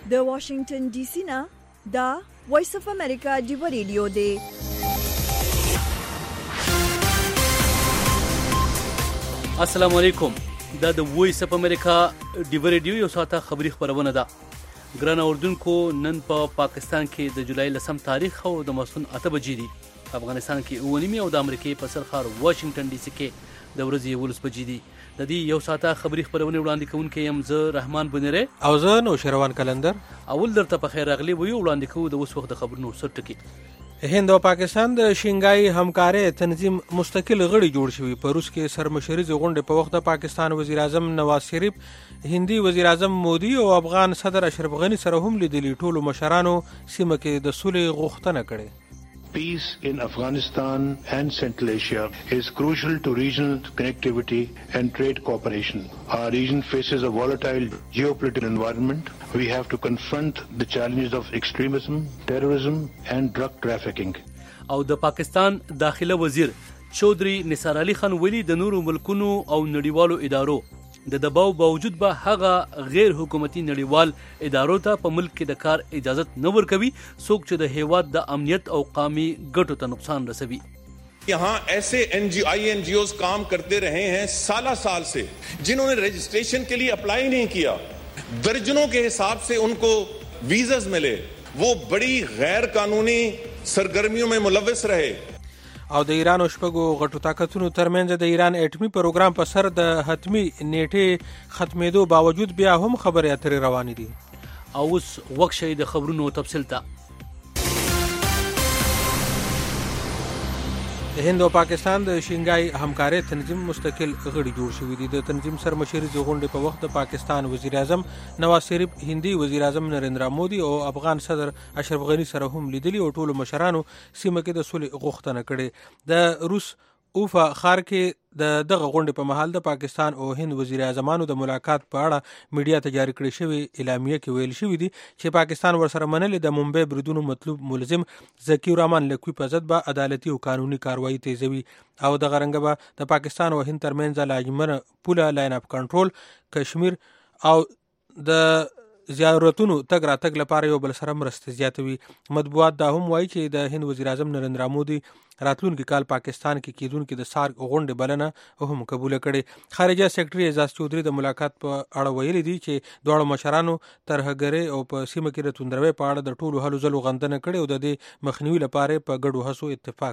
د واشنگټن ډي سي نه دا وایس اف امریکا ډیو ریډیو دی. السلام علیکم. دا د وایس اف امریکا ډیو ریډیو یو ساعته خبری خبرونه ده. ګران اوردونکو، نن په پاکستان کې د جولای 10 تاریخ او د ماسپښین 8 بجې دي. افغانستان کې 9 او د امریکې په سرخار واشنگټن ډي سي کې د ورځې 11 بجې دي. د دې یو ساعته خبری خبرونه وړاندې کوونکی یم زه رحمان بنيره او زه نوشروان کلندر. اول درته په خیر راغلی وي وړاندې کوو د اوس وخت د خبرونو سر ټکی. هند او پاکستان د شنګای همکاري تنظیم مستقل غړي جوړ شوی. په روس کې سرمشريز غونډه په وخت د پاکستان وزیر اعظم نواز شریف، هندي وزیر اعظم مودي او افغان صدر اشرف غنی سره هم لیدلي. ټولو مشرانو سیمه کې د صلح غوښتنه کړې. Peace in Afghanistan and Central Asia is crucial to regional connectivity and trade cooperation. Our region faces a volatile geopolitical environment. We have to confront the challenges of extremism, terrorism and drug trafficking. او د پاکستان داخله وزیر چودري نثار علي خان ویلي د نورو ملکونو او نړیوالو ادارو د دباو باوجود به هغه غیر حکومتي نړیوال ادارو ته په ملک کې د کار اجازت نه ورکوي څوک چې د هیواد د امنیت او قومي ګټو ته نقصان رسوي. यहाँ ऐसे INGOs काम करते रहे हैं साल से, जिन्होंने रजिस्ट्रेशन के लिए अप्लाई नहीं किया. दर्जनों के हिसाब से उनको वीजास मिले. वो बड़ी गैर कानूनी सरगर्मियों में मुलव्वस रहे. او د ایران او شپږو غټو طاقتونو ترمنځ د ایران اټومي پروګرام په سر د حتمی نیټه ختمېدو باوجود بیا هم خبرې اترې روانې دي. او اوس وخت شي د خبرونو تفصیل ته. د هند او پاکستان د شنګای همکاري تنظیم مستقل غړي جوړ شوی دي. د تنظیم سرمشري غونډه په وخت د پاکستان وزیر اعظم نواز شریف، هندي وزیر اعظم نریندرا مودي او افغان صدر اشرف غنی سره هم لیدلي او ټولو مشرانو سیمه کې د صلح غوښتنه کړې. د روس اوفا خار کې د دغه غونډې په محل د پاکستان او هند وزیر اعظمانو د ملاقات په اړه میډیا ته جاری کړی شوی اعلامیه کې ویل شوی دی چې پاکستان ورسره منلې د ممبئی بریدونو مطلوب ملزم ذکی الرحمن لکوي په ضد به عدالتي او قانوني کاروایی تیزوي او د غرنګ به د پاکستان او هند ترمنځ لاجمنه پوله لاین اپ کنټرول کشمیر او د زیارتونو تګ راتګ لپاره یو بل سره مرسته زیاتوي. مطبوعات دا هم وایي چې د هند وزیر اعظم نریندرا مودي راتلونکي کال پاکستان کې کیدونکي د سارک غونډې بلنه هم قبول کړي. خارجه سیکرټري اعزاز چودري د ملاقات په اړه ویلي دي چې دواړو مشرانو ترهګرۍ او په سیمه کې د توندروي په اړه د ټولو هلو ځلو غندنه کړې او د دې مخنیوي لپاره په ګډو هڅو اتفاق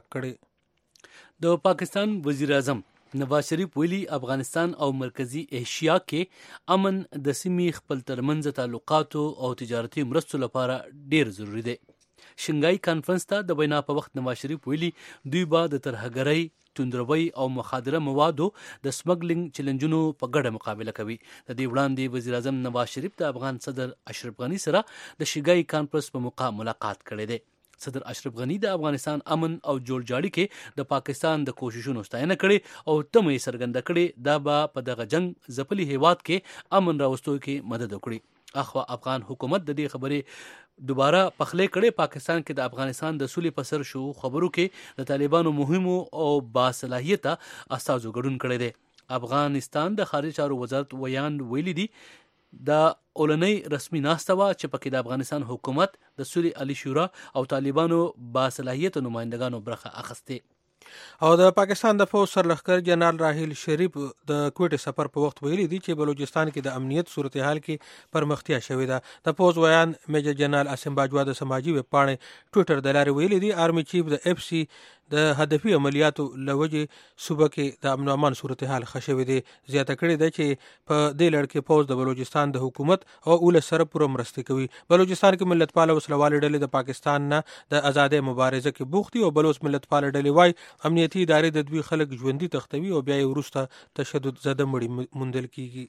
کړي. د پاکستان وزیر اعظم نواز شریف ویلي افغانستان او مرکزی ایشیا کې امن د سیمې خپل ترمنځ تعلقاتو او تجارتي مرستو لپاره ډیر ضروری دی. شنګای کانفرنس ته د وینا په وخت نواز شریف ویلي دوی به د ترهګرۍ، توندروي او مخادره موادو د سمګلینګ چیلنجونو په ګډه مقابله کوي. د دې وړاندې وزیر اعظم نواز شریف د افغان صدر اشرف غنی سره د شنګای کانفرنس په موقع ملاقات کړې ده. صدر اشرف غنی د افغانستان امن او جوړجاړي کې د پاکستان د کوششونو ستاینه کړې او تمه یې څرګنده کړې دا به په دغه جنگ ځپلي هیواد کې امن راوستو کې مدد وکړي. اخوا افغان حکومت د دې خبرې دوباره پخلی کړي. پاکستان کې د افغانستان د سولې په سر شو خبرو کې د طالبانو مهمو او باصلاحیته استازو ګډون کړی دی. افغانستان د خارجه چارو وزارت ویان ویلي دي دا اولنۍ رسمي ناسته وه چې پکې د افغانستان حکومت د سولې عالی شورا او طالبانو باصلاحیته نمایندګانو برخه اخیستې. او د پاکستان د فوج سرلښکر جنرال راحیل شریف د کوټې سفر په وخت ویلي دي چې بلوچستان کې د امنیت صورتحال کې پرمختیا شوې ده. د فوج ویان میجر جنرال اسم باجوا د سماجي ویب پاڼې ټویټر د لارې ویلي دي آرمي چیف د FC د هدفي عملیاتو لوجې صوبه کې د امن او امان صورتحال ښه شوی دی. زیاته کړې ده چې په دې لړ کې فوج د بلوچستان د حکومت او اولس سره پوره مرسته کوي. بلوچستان کې ملتپاله وسلوالې ډلې د پاکستان نه د ازادۍ مبارزه کې بوختي او بلوچ ملتپاله ډلې وای امنیتي ادارې د دوی خلک ژوندۍ تختوي او بیا یې وروسته تشدد زده مړي موندل کیږي.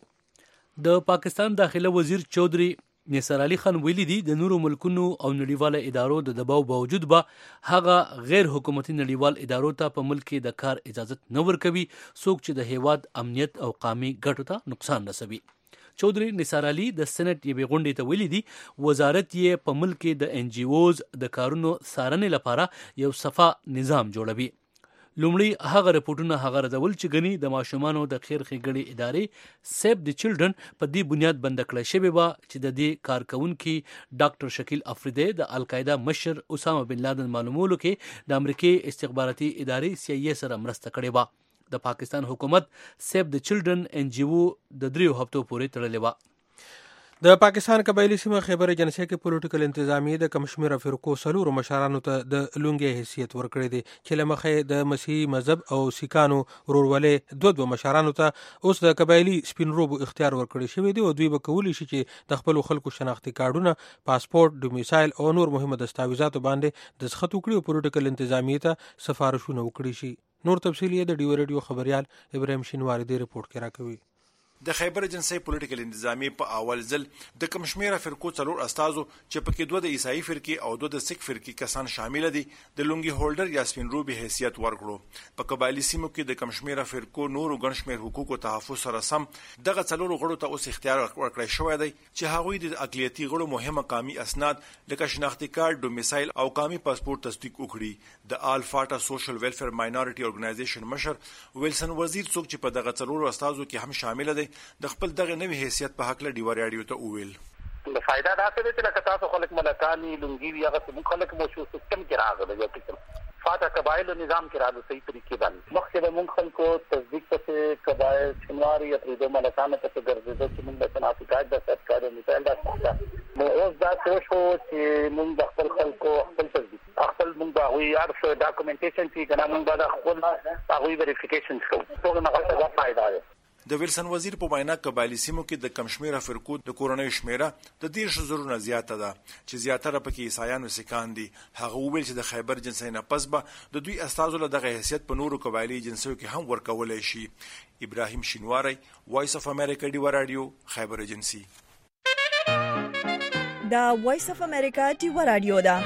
د پاکستان داخله وزیر چودري نثار علي خان ویلي دي د نورو ملکونو او نړیوالو ادارو د دباو باوجود به هغه غیر حکومتي نړیوال ادارو ته په ملک کې د کار اجازت نه ورکوي څوک چې د هیواد امنیت او قومي ګټو ته نقصان رسوي. چودري نثار علي د سېنات یوې غونډې ته ویلي دي وزارت یې په ملک کې د NGOs د کارونو څارنې لپاره یو صفا نظام جوړوي. لومړی هغه رپورټونه هغه رځول چې ګني د ماشومانو د خیر ښېګڼې ادارې سیف د چلډرن په دې بنیاد بند کړی شوې وه چې د دې کارکونکي ډاکټر شکیل افریدی د القاعده مشر اسامه بن لادن معلومولو کې د امریکای استخباراتي ادارې CIA سره مرسته کړې وه. د پاکستان حکومت سیف د چلډرن NGO د 3 هفتو پورې تړلې وه. د پاکستان قبایلی سیمه خیبر ایجنسی کې پولیټیکل انتظامیه د کمشمیره فرقو سلورو مشرانو ته د لونګي حیثیت ورکړی دی چې له مخې د مسیحي مذهب او سیکانو ورورولۍ دوه مشرانو ته اوس د قبایلی سپینروبو اختیار ورکړی شوی دی او دوی به کولی شي چې د خپل خلکو شناختی کارډونه، پاسپورت، ډومیسایل او نور مهمه دستاویزاتو باندې دستخط وکړي او پولیټیکل انتظامیه ته سفارشونه وکړي شي. نور تفصیل یې د ډیو ریډیو خبريال ابراهیم شینواری دی رپورټ کې راکوي. د خیبر ایجنسی پولیټیکل انتظامی په اول ځل د کمشمیره فرقو څلور استازو چې پکې دوه د عیسائی فرقې او دوه د سیک فرقې کسان شامل دي د لونګي هولډر یا سپینروبي حیثیت ورکړو. په قبایلی سیمو کې د کمشمیره فرقو نورو ګڼشمیر حقوقو تحفظ سره سم دغه څلور غړو ته اوس اختیار ورکړی شوی دی چې هغوی د اقلیتي غړو مهمه قومي اسناد لکه شناختی کارت، ډومیسایل او قومي پاسپورت تصدیق وکړي. د آل فاټا سوشل ویلفیر ماینورټي اورګنایزیشن مشر ویلسن وزیر څوک چې په دغه څلور استازو کې هم شامل دي د خپل دغه نوې حیثیت په حق له ډیو ریډیو ته وویل. د فائدہ دا څه چې لکه تاسو خلک ملکانی لونګي هغه څه خلک مو شو سیستم کې راغلی یو څه فاټا قبایل نظام کې راځي صحیح طریقې باندې مخکې د مونږ خلکو تصدیق ته قبایل شماري یا د ملکانو ته ګرځېدل چې موږ د صنعتي کارت د سرکاري مثال دا څه نو اوس دا څه شو چې موږ د خپل خلکو خپل تصدیق خپل موږ دا وی ار شو ډاکومېنټیشن چې کنه موږ دا خپل هغه ویریفیکیشن کوو ټول نه غوښتل فائدہ ده. د ویلسن وزیر په وینا قبایلی سیمو کې د کمشمیره فرقو د کورنۍ شمیره د 10,000 نه زیاته ده چې زیاتره پکې عیسایانو سیکان دي. هغه وویل چې د خیبر ایجنسی نه پس به د دوی استازو له دغه حیثیت په نورو قبایلی ایجنسیو کې هم ورکولای شي. ابراهیم شینواری، وایس اف امریکا ډیو رادیو، خیبر ایجنسی. دا وایس اف امریکا ډیو رادیو ده.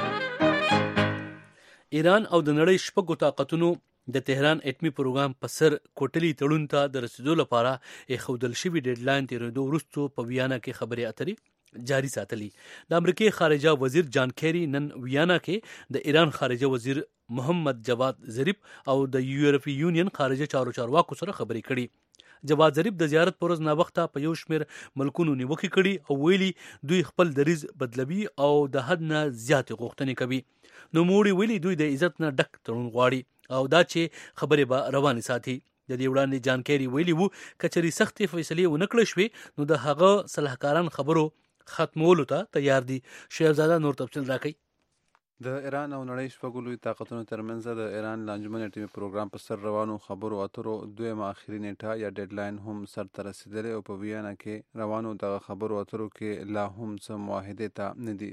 ایران او د نړۍ شپږو طاقتونو د تهران اټمی پروګرام په سر کوټلی تړون ته د رسیدو لپاره ایښودل شوی ډیډلاین تیرېدو وروسته په ویانا کې خبرې اترې جاری ساتلی. د امریکای خارجه وزیر جان کیری نن ویانا کې د ایران خارجه وزیر محمد جواد ظریف او د یورپی یونین خارجه چارواکو سره خبرې کړي. جواد ظریف د زیارت پر ورځ ناوخته په یو شمېر ملکونو نیوکې کړي او ویلي دوی خپل دریځ بدلوي او د حد نه زیاتې غوښتنې کوي. نوموړي ویلي دوی د عزت نه ډک تړون غواړي او دا چې خبرې به روانې ساتي. د دې وړاندې جان کیری ویلي وو کچري سختې فیصلې ونه کړې شوې نو د هغه صلاحکاران خبرو ختمولو ته تیار دي. شهزاده نور تفصیل راکړي. د ایران او نړۍ شپږو لوی طاقتونو ترمنځ د ایران لانجمن اټومي پروګرام په سر روانو خبرو اترو دویمه اخري نیټه یا ډیډلاین هم سرته رسیدلې او په ویانا کې روانو دغه خبرو اترو کې لا هم څه معاهدې ته نه دي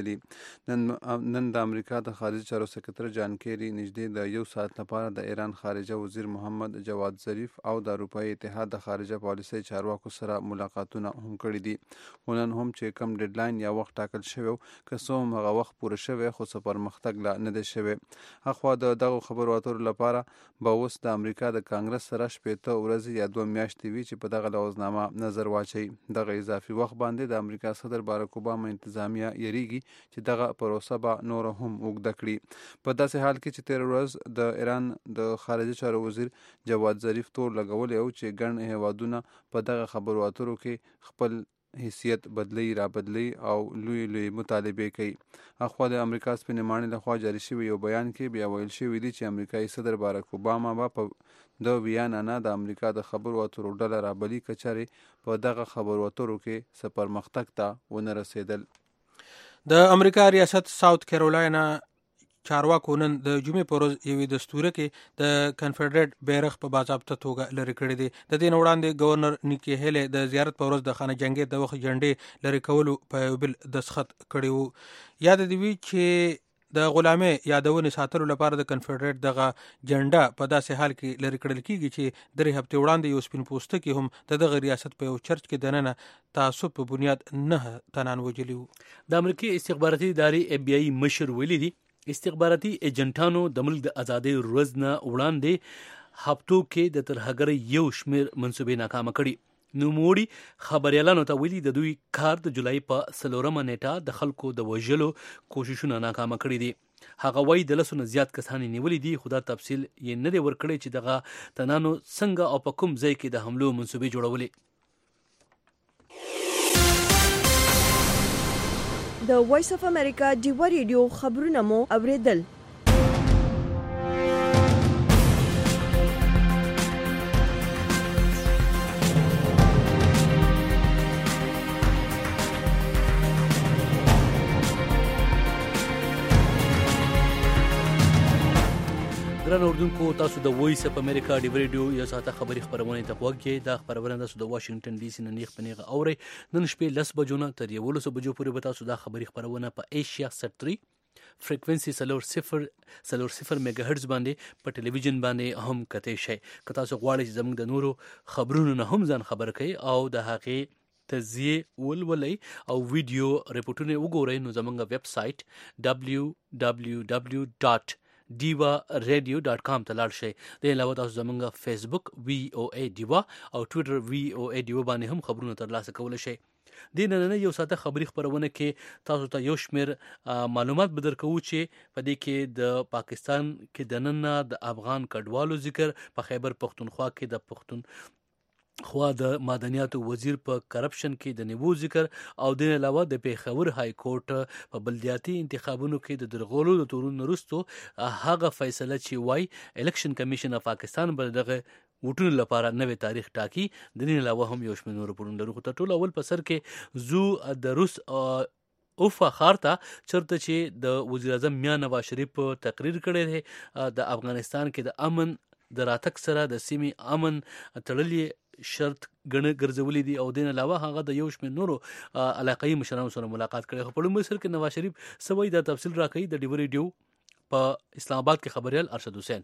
رسیدلي. نن د امریکا د خارجه چارو سکرټر جان کیری نږدې د 1 ساعت لپاره د ایران خارجه وزیر محمد جواد ظریف او د اروپایي اتحاد د خارجه پالیسۍ چارواکو سره ملاقاتونه هم کړي دي. ونن هم چې کم ډیډلاین یا وخت ټاکل شوی که څه هم هغه وخت پوره شوی خو پرمختګ لا نه دی شوی. اخوا د دغه خبرو اترو لپاره به اوس د امریکا د کانګرس سره 15 ورځې یا 2 میاشتې وي چې په دغه لوزنامه نظر واچي. دغه اضافي وخت باندې د امریکا صدر باراک اوباما انتظامیه یریږي چې دغه پروسه به نور هم اوږده کړي. په داسې حال کې چې 13 ورځ د ایران د خارجه چارو وزیر جواد ظریف تور لګولی او چې ګڼ هیوادونه په دغه خبرو اترو کې خپل حیثیت بدلی را بدلی او لوی مطالبه کوي. اخوا د امریکا سپینې ماڼۍ لخوا جاری شوی یو بیان کې بیا ویل شوی دی چې امریکایي صدر باراک اوباما به په د ویانا نه د امریکا د خبرو اترو ډله رابلي کچاري په دغه خبرو اترو کې څه پرمختګ ته ونه رسیدل. د امریکا ریاست ساوث کیرولاینا چارواکو نن د جمعې پر ورځ یوې دستوره کې د کنفدرېټ بیرغ په باضابطه توګه لرې کړی دی. د دې نه وړاندې گورنر نیکی هیلی د زیارت پر ورځ د خانه جنګي د وخت جنډې لرې کولو په یو بل دستخط کړی وو. یاد دې وي چې د غلامۍ یادونې ساتلو لپاره د کنفدرېټ دغه جنډه په داسې حال کې لرې کړل کیږي چې 3 هفتې وړاندې یو سپین پوستکي هم د دغه ریاست په یو چرچ کې دننه تعصب په بنیاد 9 تنان وجلی وو. د امریکای استخباراتي ادارې FBI مشر ویلي دي استخباراتي ایجنټانو د ملک د ازادۍ ورځ نه وړاندې هفتو کې د ترهګرۍ یو شمېر منصوبې ناکامه کړي. نوموړي خبريالانو ته ویلي د دوی کار د جولای په 4 نیټه د خلکو د وژلو کوششونه ناکامه کړي دي. هغه وایي د 10 نه زیات کسان نیولې دي، خو دا تفصیل یې نه دی ورکړی چې دغه تنانو څنګه او په کوم ځای کې د حملو منصوبې جوړولې. د وایس اف امریکا ډیوا ریډیو خبرونه مو اوریدل. ګران اوردونکو، تاسو د وایس اف امریکا ډیوا ریډیو یو ساعته خبري خبرونه ته غوږ کې. دا خبرونه تاسو د واشنگټن ډي سي نه نیغ پنیغه اوري. نن شپې 10 بجو نه تر 11 بجو پورې به تاسو دا خبري خبرونه په ایشیا 3 فریکوئنسي 300 میگا هرتز باندې په ټلویزیون باندې هم کته شي. که تاسو غواړئ چې زموږ د نورو خبرونو نه هم ځان خبر کړئ او د هغې تجزیه ولولئ او ویډیو ریپورټونه وګورئ، نو زموږ ویب سایټ www.diwaradio.com ته لاړ شئ. د علاوه تاسو زموږ فیسبوک VOA دیوا او ټویټر VOA دیوا باندې هم خبرونه ترلاسه کولی شئ. د نن یو ساعته خبري خبرونه کې تاسو ته یو شمیر معلومات به درکو چې په دې کې د پاکستان کې د نن د افغان کډوالو ذکر، په خیبر پختونخوا کې د پختونخوا د مدنیاتو وزیر په کرپشن کې د نیوو ذکر، او د علاوه د پیښور های کورټ په بلدیاتي انتخابونو کې د درغولو د تورونو وروسته هغه فیصله چې وای الیکشن کمیشن اف پاکستان به دغه وټونو لپاره نوې تاریخ ټاکي. د دې علاوه هم یو شمېر نور پړون لرو. خو تر ټولو اول په سر کې زو د روس اوفا خارته چرته چې د وزیر اعظم میاں نواز شریف تقریر کړی دی د افغانستان کې د امن د راتګ سره د سیمې امن تړلې شرط ګرځولې دي، او دین علاوه هغه د یو شمېر نورو علاقايي مشرانو سره ملاقات کړی. خو په لومړي سر کې نواز شریف سوي دا تفصیل راکړي. د ډیوا ریډیو په اسلام آباد کې خبريال ارشد حسین.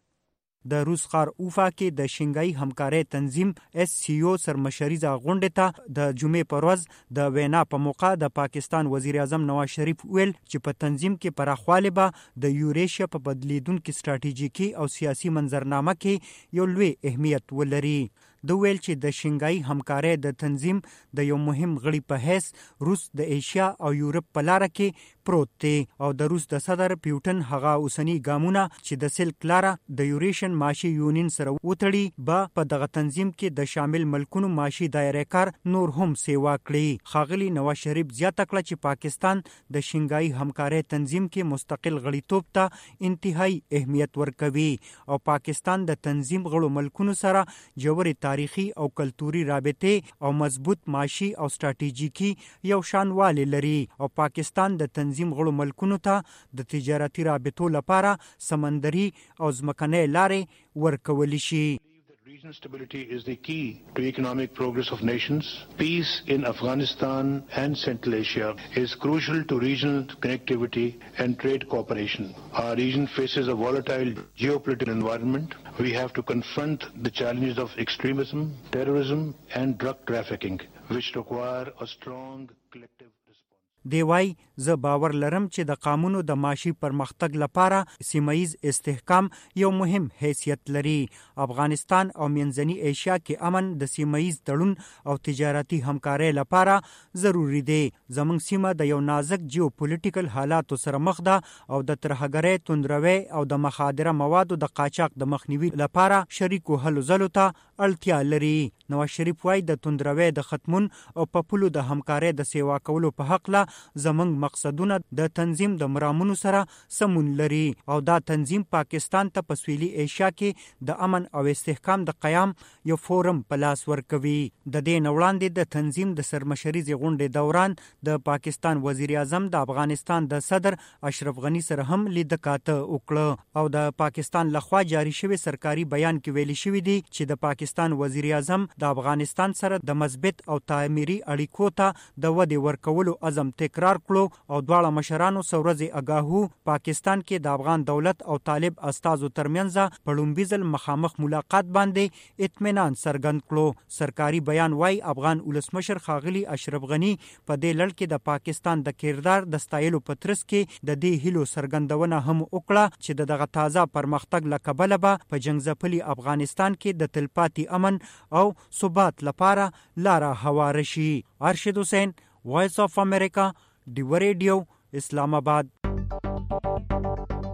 د روس ښار اوفا کې د شنګای همکارۍ تنظیم SCO سرمشریزه غونډه ته د جمعې پر ورځ د وینا په موقع د پاکستان وزیر اعظم نواز شریف ویل چې په تنظیم کې پراخواله به د یوریشیا په بدلیدونکو ستراتیژیکي او سیاسي منظرنامه کې یو لوی اهمیت ولري. د ویل چې د شنګای همکارۍ د تنظیم د یو مهم غړي په حیث روس د ایشیا او یورپ په لار کې پروت دی، او د روس د صدر پیوټن هغه اوسنی ګامونه چې د سلک لار د یوریشن ماشي یونین سره وتړي به په دغه تنظیم کې د شامل ملکونو ماشي دایره کار نور هم سیوا کړي. خاغلی نواز شریف زیاته کړه چې پاکستان د شنګای همکارۍ تنظیم کې مستقل غړیتوب ته انتهایی اهمیت ورکوي او پاکستان د تنظیم غړو ملکونو سره جوړې تاریخي او کلتوري رابطې او مضبوط معاشي او ستراتیژیکي یو شانواله لري، او پاکستان د تنظیم غړو ملکونو ته د تجارتي رابطو لپاره سمندري او ځمکنۍ لارې ورکول شي. Regional stability is the key to economic progress of nations. Peace in Afghanistan and Central Asia is crucial to regional connectivity and trade cooperation. Our region faces a volatile geopolitical environment. We have to confront the challenges of extremism, terrorism, and drug trafficking, which require a strong collective response. دی وای زه باور لرم چې د قانونو د معاشي پرمختګ لپاره سیمایي استحکام یو مهم حیثیت لري. افغانستان او منځنی ایشیا کې امن د سیمایي تړون او تجارتي همکارۍ لپاره ضروری دی. زموږ سیمه د یو نازک جیوپولیټیکل حالاتو سره مخ ده او د ترهګرۍ توندروي او د مخادره موادو د قاچاق د مخنیوي لپاره شریکو هلو ځلو ته اړتیا لري. نواز شریف وای د توندروي د ختمون او په پلو د همکارۍ د سیوا کولو په حق لا زمنګ مقصدونه د تنظیم د مرامونو سره سمون لري، او دا تنظیم پاکستان ته په سویلي ایشیا کې د امن او استحکام د قیام یو فورم په لاس ورکوي. د دې وړاندې د تنظیم د سرمشریزې غونډې دوران د پاکستان وزیر اعظم د افغانستان د صدر اشرف غنی سره هم لیدکاته وکړه، او د پاکستان لخوا جاری شوی سرکاري بیان کې ویلي شوی دی چې د پاکستان وزیر اعظم د افغانستان سره د مثبت او تعمیري اړیکو ته د ودې ورکولو عزم تکرار کړو، او دواړه مشرانو سورځي اگاهو پاکستان کې د افغان دولت او طالب استازو ترمنځ په لومړي ځل مخامخ ملاقات باندې اطمینان څرګند کړو. سرکاري بیان وايي افغان ولسمشر ښاغلي اشرف غنی په دې لړ کې د پاکستان د کردار د ستایلو په ترڅ کې د دې هیلو څرګندونه هم وکړه چې دغه تازه پرمختګ له کبله به په جنگ ځپلي افغانستان کې د تلپاتې امن او ثبات لپاره لاره هواره شي. ارشد حسین، وایس اف امریکا، ډیوا ریډیو، اسلام آباد.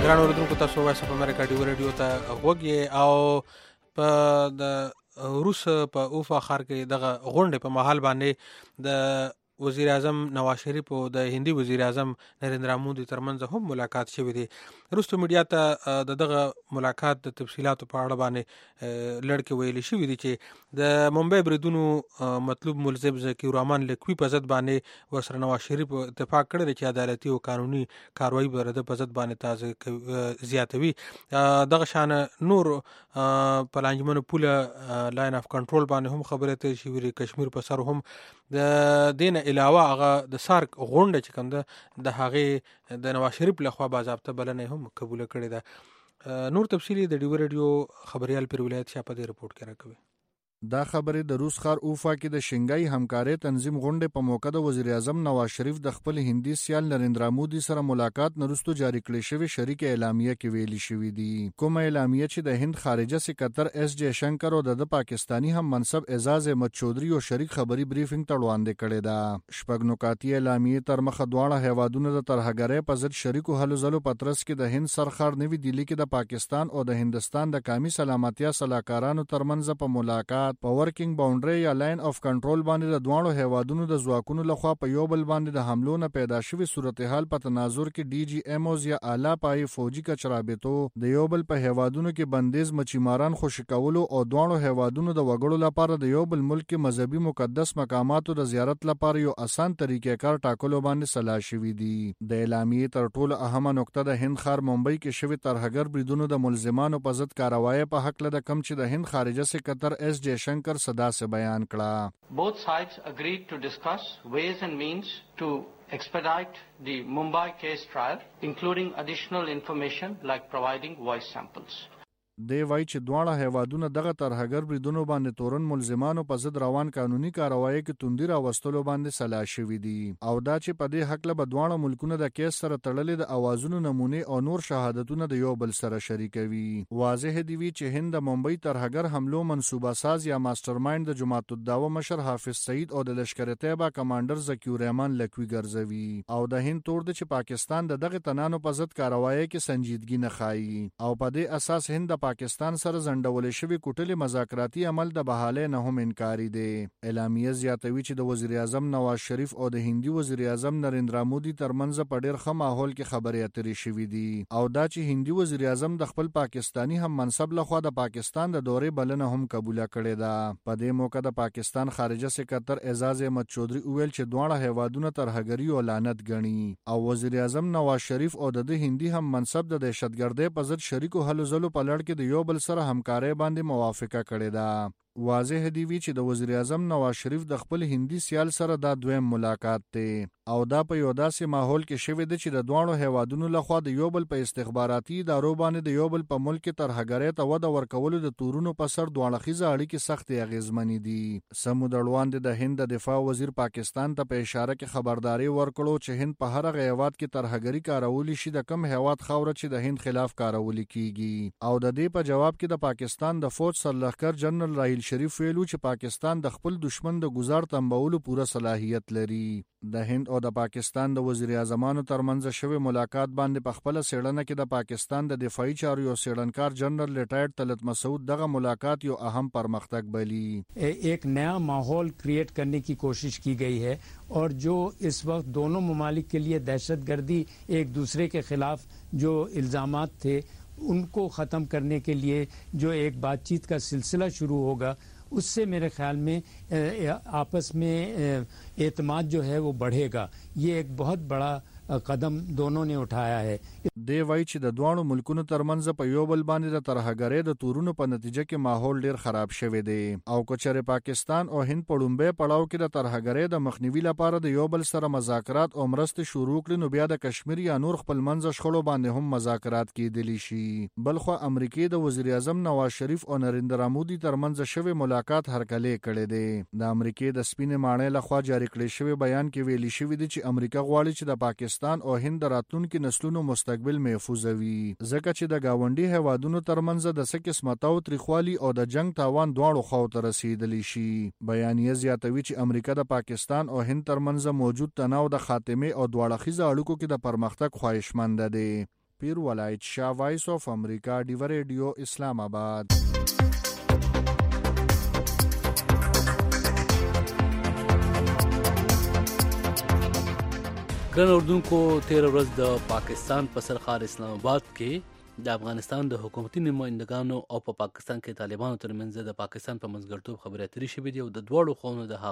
ګران اوریدونکو تاسو وایس اف امریکا ډیو ریډیو ته غوږی او په د روس په اوفا ښار کې دغه غونډې په محل باندې د وزیر اعظم نواز شریف او د هندي وزیر اعظم نریندرا مودي ترمنځ هم ملاقات شوی دی. روسو میډیا ته دغه ملاقات د تفصيلاتو په اړه باندې لړکې ویلي شوی دی چې د ممبئی بریدونو مطلوب ملزم ذکي الرحمن لکوي په ضد باندې ورسره نواز شریف اتفاق کړی دی چې عدالتي او قانوني کاروایی به د په ضد باندې تازه زیاتوي. دغه شان نور په لانجمن پوله لاین اف کنټرول باندې هم خبره ته شوی کشمیر په سر هم د دین علاوه هغه د سارک غونډه چې کوم ده د هغه د نواز شریف لخوا باضابطه بلنه هم قبول کړې ده. نور تفصیلی د ډیو ریډیو خبريال پر ولایت شاپه دی رپورټ کړه کوي. دا خبرې د روس ښار اوفا کې د شنګای همکارۍ تنظیم غونډې په موقع د وزیر اعظم نواز شریف د خپل هندي سیال نریندرا مودي سره ملاقات نرستو جاری کړې شوی شریک اعلامیه کې ویلي شوی دی. کومه اعلامیه چې د هند خارجه سکرټر اس جے شنکر او د پاکستانی هم منصب اعزاز احمد چودھری او شریک خبري بریفینګ ته وړاندې کړې ده. شپږ نکاتی اعلامیه تر مخه دواړه هیوادونو د ترهګرۍ په ضد شریکو هلو ځلو پترس کې د هند سرخار نوی دلی کې د پاکستان او د هندستان د قومي سلامتیا صلاحکارانو ترمنځ په ملاقات په ورکینګ باونډري یا لاین اف کنټرول باندې د دوانو هیوادونو د ځواکونو لخوا په یو بل باندې د حملو نه پیدا شوی صورتحال په تناظر کې ډي جی ام اوز یا اعلی پای فوجي کچرابېتو د یو بل په هیوادونو کې بندیز مچیماران خوشی کولو او دوانو هیوادونو د وګړو لپاره د یو بل ملک کې مذهبي مقدس مقاماتو د زیارت لپاره یو اسان طریقې کار ټاکلو باندې صلاح شوی دی. د اعلامیې تر ټولو اهمه نقطه د هند ښار ممبئی کې شوی ترهګر بریدونو د ملزمانو په ضد کاروایی په حق له کم چې د هند خارجه سکرټر اس جے شنکر صدا سے بیان کړه. Both sides agreed to discuss ways and means to expedite the Mumbai case trial, including additional information like providing voice samples. دی وای چې دواړه هیوادونه دغه ترهګر بریدونو باندې تورن ملزمانو په ضد روان قانوني کاروایی کې توندي راوستلو باندې صلاح شوی دی او دا چې په دې حق له بدوانه ملکونه د کیس سره تړلې د اوازونو نمونه او نور شهادتونه د یو بل سره شریکوي. واضح دی وی چې هند د ممبئی ترهګر حملو منصوبه ساز یا ماستر مایند د جماعت الدعوه مشر حافظ سعید او د لشکر طیبه کمانډر ذکی الرحمن لکوي ګرځوي او د هند تور د چې پاکستان د دغه تنانو په ضد کاروایی کې سنجیدګي نه ښایي او په دې اساس هند پاکستان سره زندولې شوی کوټلې مذاکراتي عمل د بحاله نه هم انکاری دی. اعلامیه زیاتوي چې د وزیر اعظم نواز شریف او د هندي وزیر اعظم نریندرا مودي ترمنځ په ډېر ښه ماحول کې خبرې اترې شوې دي او دا چې هندي وزیر اعظم د خپل پاکستانی هم منصب لخوا د پاکستان د دورې بلنه هم قبول کړې ده. په دې موقع د پاکستان خارجه سکرټر اعزاز احمد چودھری ویل چې دواړه هیوادونه ترهګری او لعنت ګڼي او وزیر اعظم نواز شریف او د هندي هم منصب د دهشتګردۍ په ضد شریکو هلو ځلو په لړ کې د یو بل سره همکارۍ باندې موافقه کړې ده. واضح دی وی چې د وزیر اعظم نواز شریف د خپل هندي سیال سره دا دویم ملاقات دی او دا په یو داسې ماحول کې شوی دی چې د دوانو هیوادونو لخوا د یو بل په استخباراتي ادارو باندې د یو بل په ملک کې ترهګرۍ ته وده ورکولو د تورونو په سر دوانخیزه اړیکې سخت اغیزمنې دي. سمود اړوند د هند د دفاع وزیر پاکستان ته په اشاره کې خبرداري ورکړو چې هند په هر هیواد کې ترهګری کارول شي د کم هیواد خوره چې د هند خلاف کارول کیږي او د دې په جواب کې د پاکستان د فوج سرلښکر جنرال راهیل شریف ویلو چې پاکستان د خپل دشمن د گزار تنبولو پوره صلاحیت لري. د هند او د پاکستان د وزیر اعظمانو ترمنځ شوی ملاقات باندې په خپل سیړنه کې د پاکستان د دفاعي چارو یو سیړنکار جنرال ریټایرډ طلعت مسعود دغه ملاقات یو اهم پرمختګ بلی. एक नया माहौल क्रिएट करने की कोशिश की गई है और जो इस वक्त दोनों ममालिक के लिए दहशतगर्दी एक दूसरे के खिलाफ जो इल्ज़ामात थे उनको ख़त्म करने के लिए जो एक बातचीत का सिलसिला शुरू होगा उससे मेरे ख्याल में आपस में एतमाद जो है वो बढ़ेगा. ये एक बहुत बड़ा قدم दोनों ने उठाया है. دی وای چې د دوانو ملکونو ترمنځ په یو بل باندې د ترهګرۍ د تورونو په نتیجه کې ماحول ډیر خراب شوی دی او کچره پاکستان او هند په لومبه پړاو کې د ترهګرۍ د مخنیوي لپاره د یو بل سره مذاکرات او مرستې شروع کړي نو بیا د کشمیر یا نور خپل منځ شخړو باندې هم مذاکرات کېدلی شي. بلخو امریکای د وزیر اعظم نواز شریف او نریندرا مودي ترمنځ شوی ملاقات هرکلې کړي دی. د امریکای د سپینې ماڼۍ لخوا جاری کړی شوی بیان کې ویلي شوی دی چې امریکا غواړي چې د پاکستان او هند راتلونکو نسلونو مستقبل محفوظ وي ځکه چې د گاونډي هیوادونو ترمنځ د سکه سمتاو تریخوالي او د جنگ تاوان دواړو خواو ته رسیدلی شي. بیانیه زیاتوي چې امریکا د پاکستان او هند ترمنځ موجود تناو د خاتمه او دواړه خيزه اړیکو کې د پرمختګ خواهشمند ده. پیر ولایت شاه، وایس آف امریکا، ډیو ریډیو، اسلام آباد. ګران اردوونکو، تیر ورځ د پاکستان په سرخار اسلام آباد کې د افغانستان د حکومتي نمائندګانو او په پاکستان کې طالبانو ترمنځ د پاکستان په منځګړیتوب خبرې اترې شوې دي او د دواړو خواوو د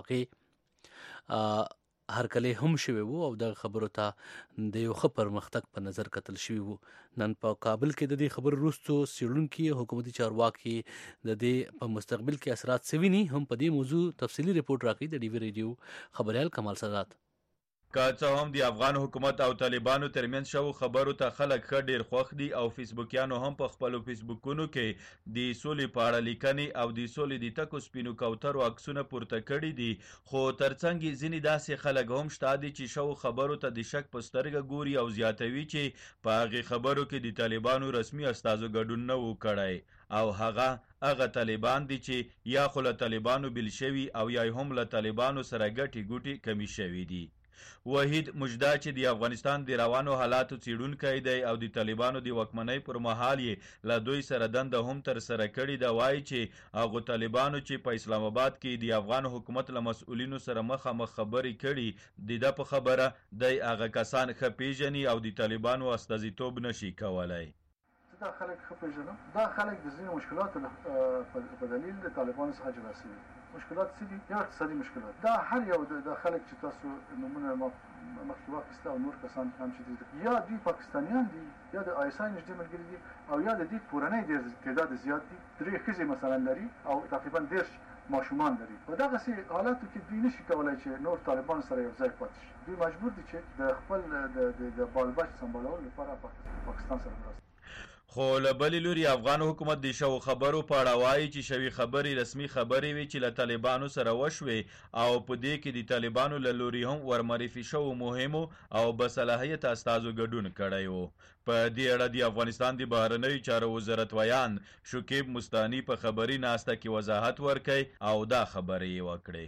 هغې هرکلی هم شوی وو او دغه خبرو ته د یو ښه پرمختګ په نظر کتل شوی وو. نن په کابل کې د دې خبرو وروستو څېړونکي حکومتي چارواکي د دې په مستقبل کې اثرات څه ویني، هم په دې موضوع تفصیلي رپورټ راکړي د ډیوي ریډیو خبریال کمال سادات. که څه هم د افغان حکومت او طالبانو ترمنځ شوو خبرو ته خلک ښه ډیر خوښ دي او فیسبوکیانو هم په خپلو فیسبوکونو کې د سولې په اړه لیکنې او د سولې د تکو سپینو کوترو عکسونه پورته کړي دي، خو ترڅنګ ځینې داسې خلک هم شته دي چې شوو خبرو ته د شک په سترګه ګوري او زیاتوي چې په هغې خبرو کې د طالبانو رسمي استازو ګډون نه و کړی او هغه طالبان دي چې یا خو له طالبانو بیل شوي او یا هم له طالبانو سره ګټې ګوټې کمی شوي دي. وحید مجدا چې د افغانستان د روانو حالاتو څیړونکی دی او د طالبانو د واکمنۍ پر مهال یې له دوی سره دنده هم تر سره کړې ده، وایي چې هغو طالبانو چې په اسلام آباد کې د افغان حکومت له مسؤلینو سره مخامخ خبرې کړي د ده په خبره دی هغه کسان ښه پیژني او د طالبانو استازیتوب نشي کولی. دا خلک ښه پیژنم، دا خلک د ځینو مشکلاتو په دلیل د طالبانو څخه جلا شوي. مشکلات څه دي؟ یا اقتصادي مشکلات. دا هر یو د خلک چې تاسو نومونه مخکې واخیسته او نور کسان هم چې دي یا دوی پاکستانیان دي یا د آی اس آی نږدې ملګري دي او یا د دې کورنۍ ډېر تعداد زیات دي، 3 ښځې مثلا لري او تقریبا 10 ماشومان لري. په دغسې حالاتو کې دوی نشي کولی چې نور طالبانو سره یو ځای پاتې شي. دوی مجبور دي چې د خپل د بالبچ سمبالولو لپاره پاکستان سره مرسته. خو له بلې لوري افغان حکومت د شوو خبرو په اړه وایي چې شوي خبرې رسمي خبرې وي چې له طالبانو سره وشوې او په دې کې د طالبانو له لوري هم ورمعرفي شوو مهمو او بصلاحیته استازو ګډون کړی و. په دې اړه د افغانستان د بهرنیو چارو وزارت ویان شکیب مستاني په خبري ناسته کې وضاحت ورکړی او دا خبرې یې وکړې.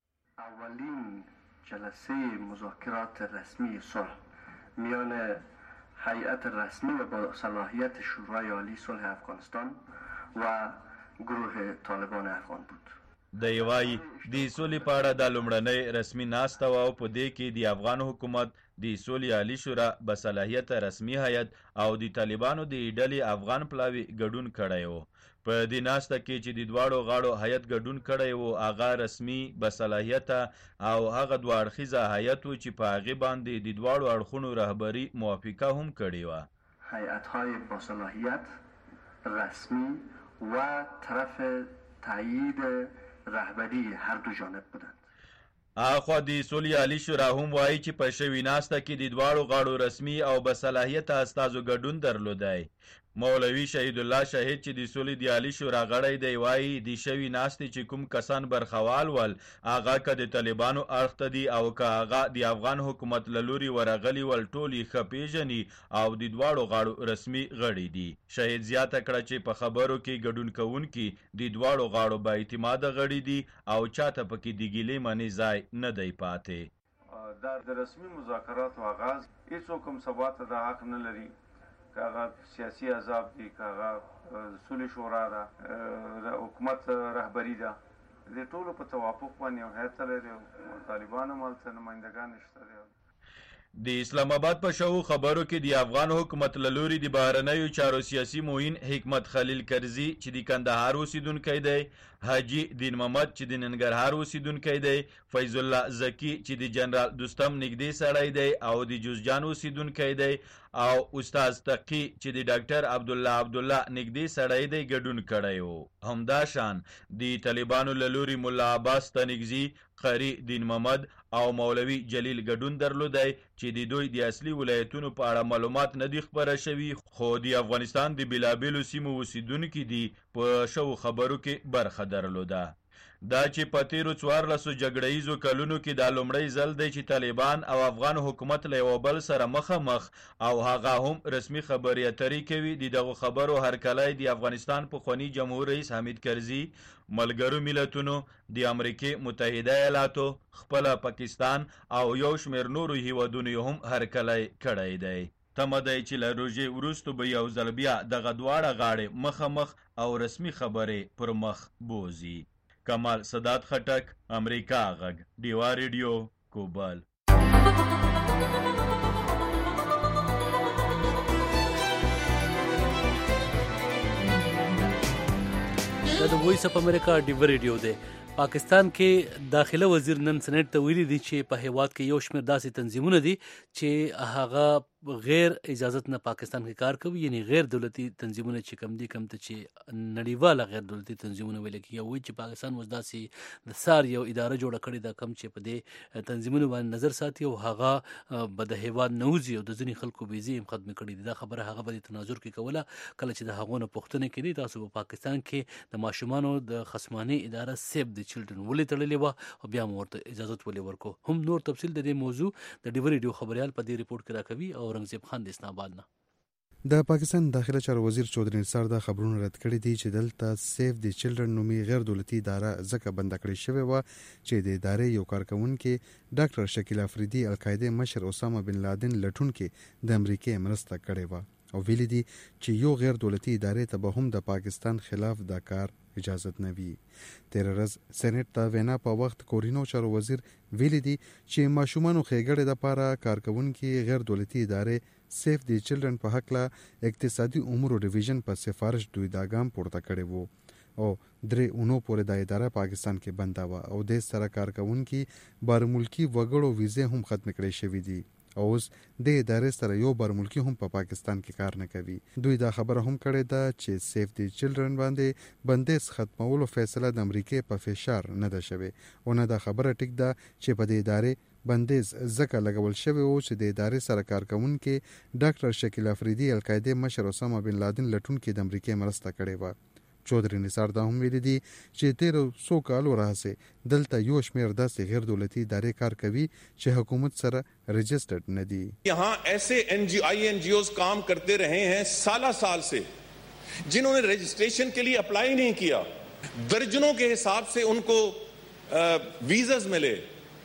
اولین جلسه مذاکرات رسمی صلح میان هیئت رسمی و با صلاحیت شورای عالی صلح افغانستان و گروه طالبان افغان بود. دی وایي د سولې په اړه د لومړنۍ رسمي ناسته وه او په دې کې د افغان حکومت د سولې عالي شورا بصلاحیته رسمي هیئت او د طالبانو د ډلې افغان پلاوي ګډون کړی و. په دې ناسته کې چې د دواړو غاړو هیئت ګډون کړی و هغه رسمي بصلاحیته او هغه دوه اړخیزه هیئت و چې په هغې باندې د دواړو اړخونو رهبري موافقه هم کړې وه. هیئت‌های باصلاحیت رسمی و طرف تایید رهبری هر دو جانب بودند. اخوا د سولې عالی شورا هم وایي چې په شوي ناسته کې د دواړو غاړو رسمي او بصلاحیته استازو ګډون درلودی. مولوي شهید الله شهید چې د سولې د عالی شورا غړی دی وایي د شوي ناستې چې کوم کسان برخوال ول هغه که د طالبانو اړخ ته دي او که هغه د افغان حکومت له لوري ورغلي ول ټول یې ښه پیژني او د دواړو غاړو رسمي غړي دي. شهید زیاته کړه چې په خبرو کې ګډون کوونکي د دواړو غاړو با اعتماده غړي دي او چاته پکې د ګیلې منې ځای نه دی پاتې. دا د رسمي مذاکراتو آغاز هیڅوک هم سبا ته د حق نه لري که هغه سیاسي احزاب دي که هغه سولې شورا ده د حکومت رهبري ده د ټولو په توافق باندې یو هیئت لري او طالبان هم هلته نمایندګان شته دي. د اسلام آباد په شوو خبرو کې د افغان حکومت له لوري د بهرنیو چارو سیاسي معین حکمت خلیل کرزي چې د کندهار اوسیدونکی دی، حاجي دین محمد چې د ننګرهار اوسیدونکی دی، فیض الله زکی چې د جنرال دوستم نږدې سړی دی او د جوزجان اوسیدونکی دی او استاد تقي چې د ډاکټر عبدالله نږدې سړی دی ګډون کړی و. همداشان د طالبانو له لوري ملا عباس تنګزي، قاری دین محمد او مولوي جلیل ګډون درلودی چې د دوی د اصلي ولایتونو په اړه معلومات نه دي خپره شوي خو د افغانستان د بېلابېلو سیمو اوسیدونکي دي په شوو خبرو کې برخه درلوده. دا چې په تیرو 14 جګړهیزو کلونو کې دا لومړی ځل دی چې طالبان او افغان حکومت له یو بل سره مخامخ او هغه هم رسمي خبرې اترې کوي. د دغو خبرو هرکلی د افغانستان پخواني جمهور رئیس حامد کرزي، ملګرو ملتونو، د امریکې متحده ایالاتو، خپله پاکستان او یو شمېر نورو هیوادونو هم هرکلی کړی دی. تمه دی چې له روژې وروستو به یو ځل بیا دغه دواړه غاړې مخامخ او رسمي خبرې پر مخ بوځي. کمال سادات خټک، امریکا غږ، ډیوا ریډیو، کوبل. دا د وایس اف امریکا ډیوا ریډیو دی. پاکستان کې داخله وزیر نن سنټ ته ویلي دي چې په هیواد کې یو شمېر داسې تنظیمونه دي چې هغه غیر اجازت نه پاکستان کې کار کوي، یعنی غیر دولتي تنظیمونه چې کم دي، کم ته چې نړیواله غیر دولتي تنظیمونه ویل کېږي. وایي چې پاکستان اوس داسې د سار یو اداره جوړه کړې ده کم چې په دې تنظیمونو باندې نظر ساتي او هغه به د هیواد نه وځي او د ځینې خلکو ویزې هم ختمې کړي دي. دا خبره هغه به د تناظر کې کوله کله چې د هغو نه پوښتنه کېدې تاسو په پاکستان کې د ماشومانو د خصمانۍ اداره سیف د چلډرن ولې تړلې وه او بیا مو ورته اجازت ولې ورکو. هم نور تفصیل د دې موضوع د ډیوا ریډیو خبریال په دې ریپورټ کې راکوي او اورنګزیب خان د اسلام آباد نه. د پاکستان داخله چارو وزیر چودري نثار دا خبرونه رد کړي دي چې دلته سیف دی چلډرن نومي غیر دولتي اداره ځکه بند کړې شوې وه چې د ادارې یو کارکونکي ډاکټر شکیل افریدي القاعده مشر اسامه بن لادن لټونکي د امریکای مرسته کړې وه او ویلي دي چې یو غیر دولتي ادارې ته به هم د پاکستان خلاف دا کار اجازت نه وي. تیر ورځ سېنات ته وینا په وخت کورینو چارو وزیر ویلي دي چې ماشومانو ښېګړې دپاره کارکونکي غیر دولتي ادارې سیف دی چلډرن په هکله اقتصادي امورو ډیویژن په سفارش دوی دا ګام پورته کړی وو او 3 اونو پورې دا اداره پاکستان کې بنده وه او د سره کارکونکي بارملکي وګړو ویزې هم ختم کړې شوې دي او اوس د ادارې سره یو بارملکي هم په پاکستان کې کار نه کوي. دوی دا خبره هم کړې ده چې سیف دی چلډرن باندې بندیز ختمولو فیصله د امریکای په فشار نه ده شوې او نه دا خبره ټیک ده چې په دې ادارې بندیز ځکه لګول شوی و چې د ادارې سره کارکونکي ډاکټر شکیل افریدي القاعده مشر اسامه بن لادن لټونکي د امریکای مرسته کړې وه. چودري نثار دا هم ویلي دي چې 1300 کالو راهیسې دلته یو شمېر داسې غیر دولتي ادارې کار کوي چې حکومت سره رجسٹرڈ نه دي. यहाँ ऐसे NGOs काम करते रहे हैं साल से जिन्होंने रजिस्ट्रेशन के लिए अप्लाई नहीं किया, दर्जनों के हिसाब से उनको वीजास मिले,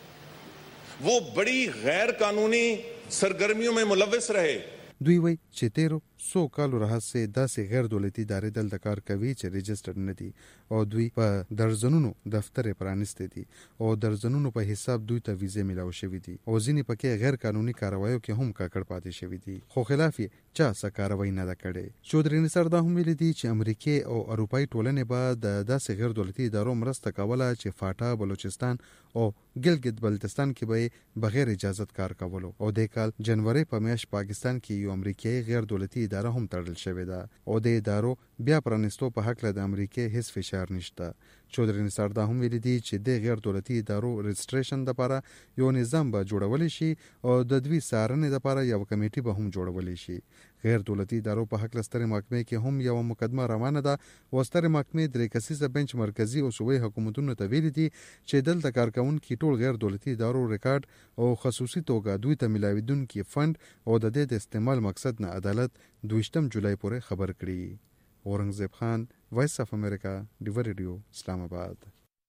वो बड़ी गैर कानूनी सरगर्मियों में मुलव्वस रहे. دوی وایي چې 1300 کالو راهیسې داسې غیر دولتي ادارې دلته کار کوي چې رجسټرډ نه دي او دوی په درجنونو دفترې پرانیستې دي او درجنونو په حساب دوی ته ویزې میلاو شوي دي او ځینې پکې غیر قانوني کاروایو کې هم ککړ پاتې شوي دي خو خلاف یې چا څه کاروایی نه ده کړې. چودري نثار دا هم ویلي دي چې امریکای او اروپایي ټولنې به د داسې غیر دولتي ادارو مرسته کوله چې فاټا، بلوچستان او ګلګت بلتستان کې به بغیر اجازت کار کولو او د کال جنوري په میاشت پاکستان کې یو امریکایي غیر دولتي اداره هم تړل شوې ده او د ادارو بیا پرانیستو په حق له د امریکای هیڅ فشار نشته. چودري نثار دا هم ویلي دي چې د غیر دولتي ادارو رجسټریشن لپاره یو نظام به جوړول شي او د دوی څارنې لپاره یو کمیټي به هم جوړول شي. غیر دولتي ادارو په حق لسترې محکمې کې هم یو مقدمه روانه ده او سترې محکمې 3 کسیزه بنچ مرکزی او صوبایي حکومتونو ته ویلي دي چې دلته کارکونکي ټول غیر دولتي ادارو ریکارډ او خصوصي توګه دوی ته ملاویدونکي فند او د دې د استعمال مقصد نه عدالت 2 جولای پورې خبر کړي. اورنګزیب خان، وایس اف امریکا، ډیوا ریډیو، اسلام آباد.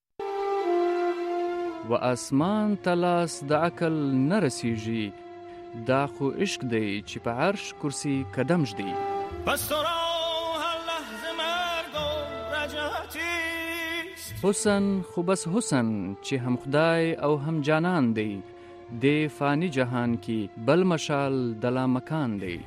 و اسمان تلاس د عقل نه رسیږي، دا خو عشق دی چې په عرش کرسی قدم ږدي. بس تو را هر لحظه مرگ و رجعتیست. حسن خو بس حسن چې هم خدای او هم جانان دی، د فانی جهان کی بل مشال دلا مکان دی.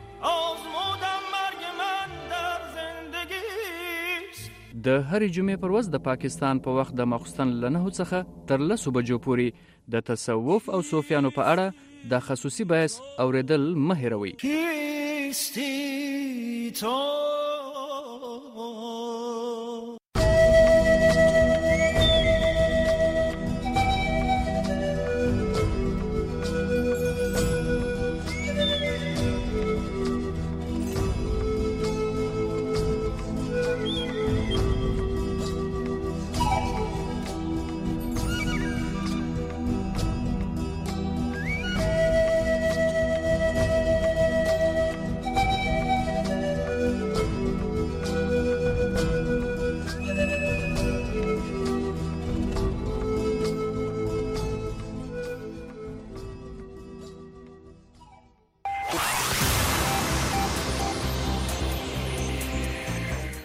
د هرې جمعې پر ورځ د پاکستان په وخت د ماخوستن له 9 څخه تر 10 بجو پورې د تصوف او صوفیانو په اړه د خصوصي بحث اوریدل مه هېروئ.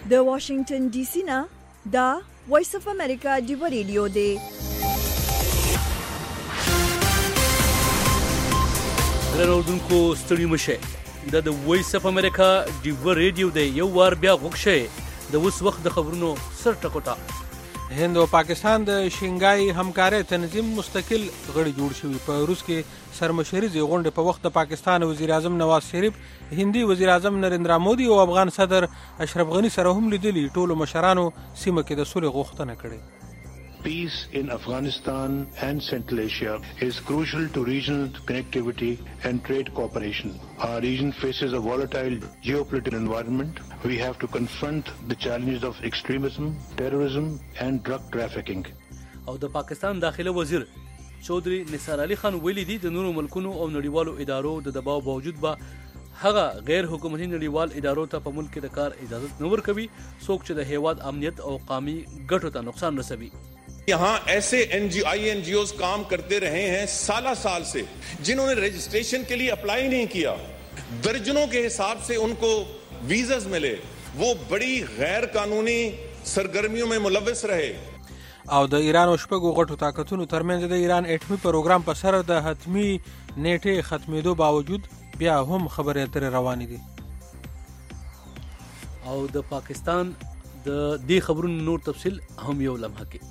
د واشنگټن ډي سي نه دا وایس اف امریکا ډیو ریډیو دی. درنوردونکو ستړي مشه دا د وایس اف امریکا ډیو ریډیو دی. یو وار بیا غوښه د اوس وخت د خبرونو سر ټکوټه. هند او پاکستان د شنګای همکارۍ تنظیم مستقل غړي جوړ شوي. په روس کې سرمشریزي غونډې په وخت د پاکستان وزیر اعظم نواز شریف، هندي وزیر اعظم نریندرا مودي او افغان صدر اشرف غنی سره هم لیدلي. ټولو مشرانو سیمه کې د صلح غوښتنه کړې. Peace in Afghanistan and Central Asia is crucial to regional connectivity and trade cooperation. Our region faces a volatile geopolitical environment. We have to confront the challenges of extremism, terrorism and drug trafficking. او د پاکستان داخله وزیر چودري نثار علي خان ویلي دي د نورو ملکونو او نړیوالو ادارو د دباو باوجود به هغه غیر حکومتي نړیوال ادارو ته په ملک کې د کار اجازه نه ورکوي څوک چې د هیواد امنیت او قومي ګټو ته نقصان رسوي. यहाँ ऐसे INGOs काम करते रहे हैं साल से जिन्होंने रजिस्ट्रेशन के लिए अप्लाई नहीं किया. दर्जनों के हिसाब से उनको वीजास मिले. वो बड़ी गैर कानूनी सरगर्मियों में मुलव्वस रहे. او د ایران او شپږو غټو طاقتونو ترمنځ د ایران اټومي پروګرام په سر د حتمی نیټه ختمېدو باوجود بیا هم خبرې اترې روانې دي. او د پاکستان د دې خبرونو نور تفصیل هم یو لمحه کې.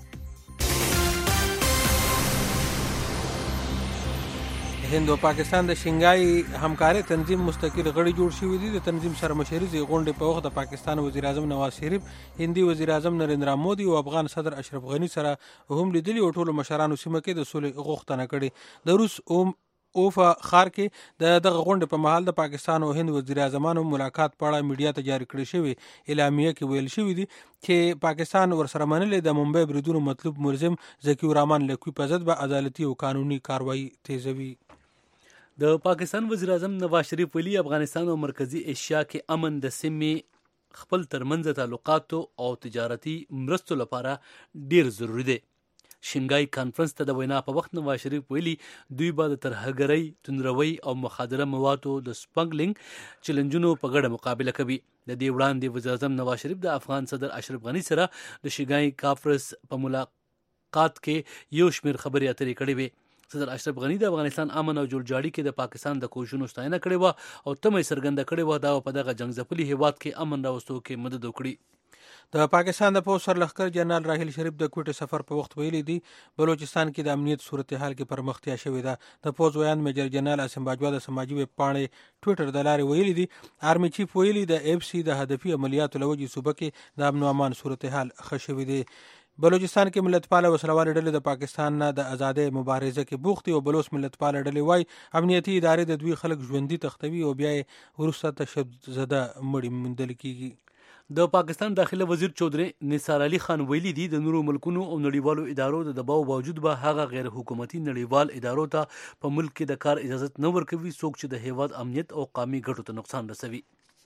هند او پاکستان د شنګای همکارۍ تنظیم مستقل غړي جوړ شوي دي. د تنظیم سرمشریزي غونډې په وخت د پاکستان وزیر اعظم نواز شریف، هندي وزیر اعظم نریندرا مودي او افغان صدر اشرف غنی سره هم لیدلي او ټولو مشرانو سیمه کې د صلح غوښتنه کړې. د روس اوفا ښار کې دغه غونډې په مهال د پاکستان او هند وزیر اعظمانو ملاقات په اړه میډیا ته جاری کړی شوی اعلامیه کې ویل شوی دي چې پاکستان ورسره منلې د ممبئی بریدونو مطلوب ملزم ذکی الرحمن لکوي په ضد به عدالتي او قانوني کاروایی تیزوي. د پاکستان وزیر اعظم نواز شریف ویلي افغانستان او مرکزی ایشیا کې امن د سیمې خپل ترمنځ تعلقاتو او تجارتي مرستو لپاره ډیر ضروری دی. شنګای کانفرنس ته د وینا په وخت نواز شریف ویلي دوی به د ترهګرۍ، توندروي او مخادره موادو د سپنګلینګ چیلنجونو په ګډه مقابله کوي. د دې وړاندې وزیر اعظم نواز شریف د افغان صدر اشرف غنی سره د شنګای کانفرنس په ملاقات کې یو شمېر خبرې اترې کړې وې. صدر اشرف غنی د افغانستان امن او جوړجاړي کې د پاکستان د کوششونو ستاینه کړې وه او تمه یې څرګنده کړې وه دا په دغه جنګ ځپلي هیواد کې امن راوستو کې مدد وکړي. د پاکستان د پوځ سرلښکر جنرال راحیل شریف د کوټې سفر په وخت ویلي دي بلوچستان کې د امنیت صورتحال کې پرمختیا شوې ده. د پوځ ویاند میجر جنرال اسم باجوا د سماجي ویب پاڼې ټویټر د لارې ویلي دي آرمي چیف ویلي د FC د هدفي عملیاتو لوجې صوبه کې د امن او امان صورتحال ښه شوی دی. بلوچستان کې ملتپاله وسلوال ډلې د پاکستان نه د ازادۍ مبارزه کې بوختي او بلوچ ملتپاله ډلې وای امنیتي ادارې د دوی خلک ژوندۍ تختوي او بیا یې وروسته تشدد زده مړي موندل کیږي. د پاکستان داخله وزیر چودري نثار علي خان ویلي دي د نورو ملکونو او نړیوالو ادارو د دباو باوجود به هغه غیر حکومتي نړیوال ادارو ته په ملک کې د کار اجازه نه ورکوي څوک چې د هیواد امنیت او قومي ګټو ته نقصان رسوي.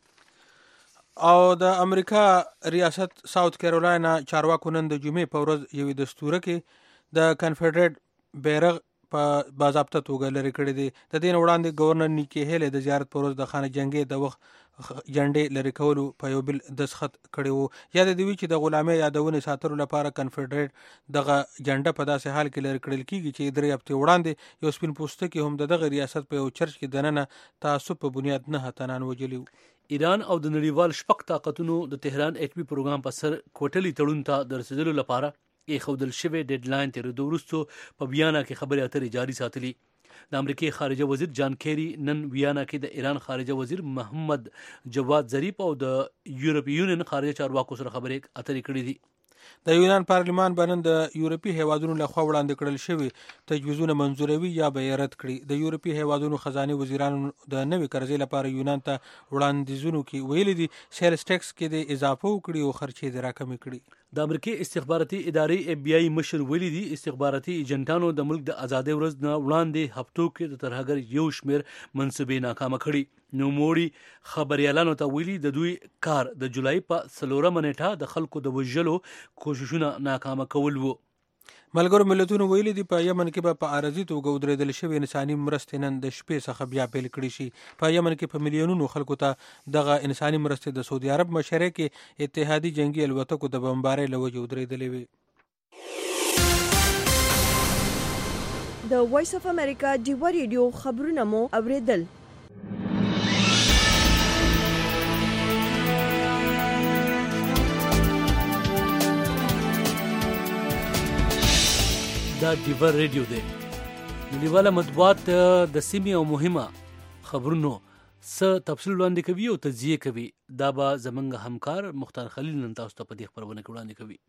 او د امریکا ریاست ساوث کیرولاینا چارواکو نن د جمعې په ورځ یوې دستوره کې د کنفدرېټ بیرغ په باضابطه توګه لرې کړی دی. د دې نه وړاندې گورنر نیکی هیلې د زیارت په ورځ د خانه جنګي د وخت جنډې لرې کولو په یو بل دستخط کړی وو. یاد دی چې د غلامۍ یادونې ساتلو لپاره کنفدرېټ دغه جنډه په داسې حال کې لرې کړل کیږي چې 3 هفتې وړاندې یو سپین پوستکی هم دغه ریاست په یو چرچ کې دننه تعصب په بنیاد 9 تنان وجلی. ایران او د نړیوال شپږ طاقتونو د تهران اټومي پروګرام په سر کوټلي تړون ته د رسیدلو لپاره ایښودل شوی ډیډلاین تېرېدو وروسته په ویانا کې خبرې اترې جاري ساتلي. د امریکای خارجه وزیر جان کیری نن ویانا کې د ایران خارجه وزیر محمد جواد ظریف او د یورپی یونین خارجه چارواکو سره خبرې اترې کړې دي. د یونان پارلمان بنن د یورپی هیوادونو لخوا وړاندې کړل شوی تجویزونه منظوروي یا به رد کړي. د یورپی هیوادونو خزانه وزیرانو د نوې قرضې لپاره یونان ته وړاندیزونه کې ویلي دي سیلز ټیکس کې د اضافه وکړي او خرچې د راکمې کړي. د امریکای استخباراتي ادارې FBI مشر ویلي دي استخباراتي ایجنټانو د ملک د ازادۍ ورځ نه وړاندې هفتو کې د ترهګر یو شمیر منصوبې ناکامه کړي. نوموړي خبريالانو ته ویلي د دوی کار د جولای په 4 نیټه د خلکو د وژلو کوششونه ناکامه کول وو. ملګرو ملتونو ویلي دي په یمن کې به په عارضي توګه ودرېدل شوې انساني مرستې نن د شپې څخه بیا پیل کړي شي. په یمن کې په میلیونونو خلکو ته دغه انساني مرستې د سعودي عرب مشرۍ کې اتحادي جنگي الوتکو د بمبارۍ له وجې ودرېدلې وې. د وایس اف امریکا ډیوا ریډیو خبرونه مو اوریدل. دا ډیوا ریډیو دی. نړیواله مطبوعات د سیمې او مهمه خبرونو څه تفصیل وړاندې کوي او تجزیه کوي. دا به زمونږ همکار مختار خلیل نن تاسو ته په دې خبرونه کې وړاندې کوي.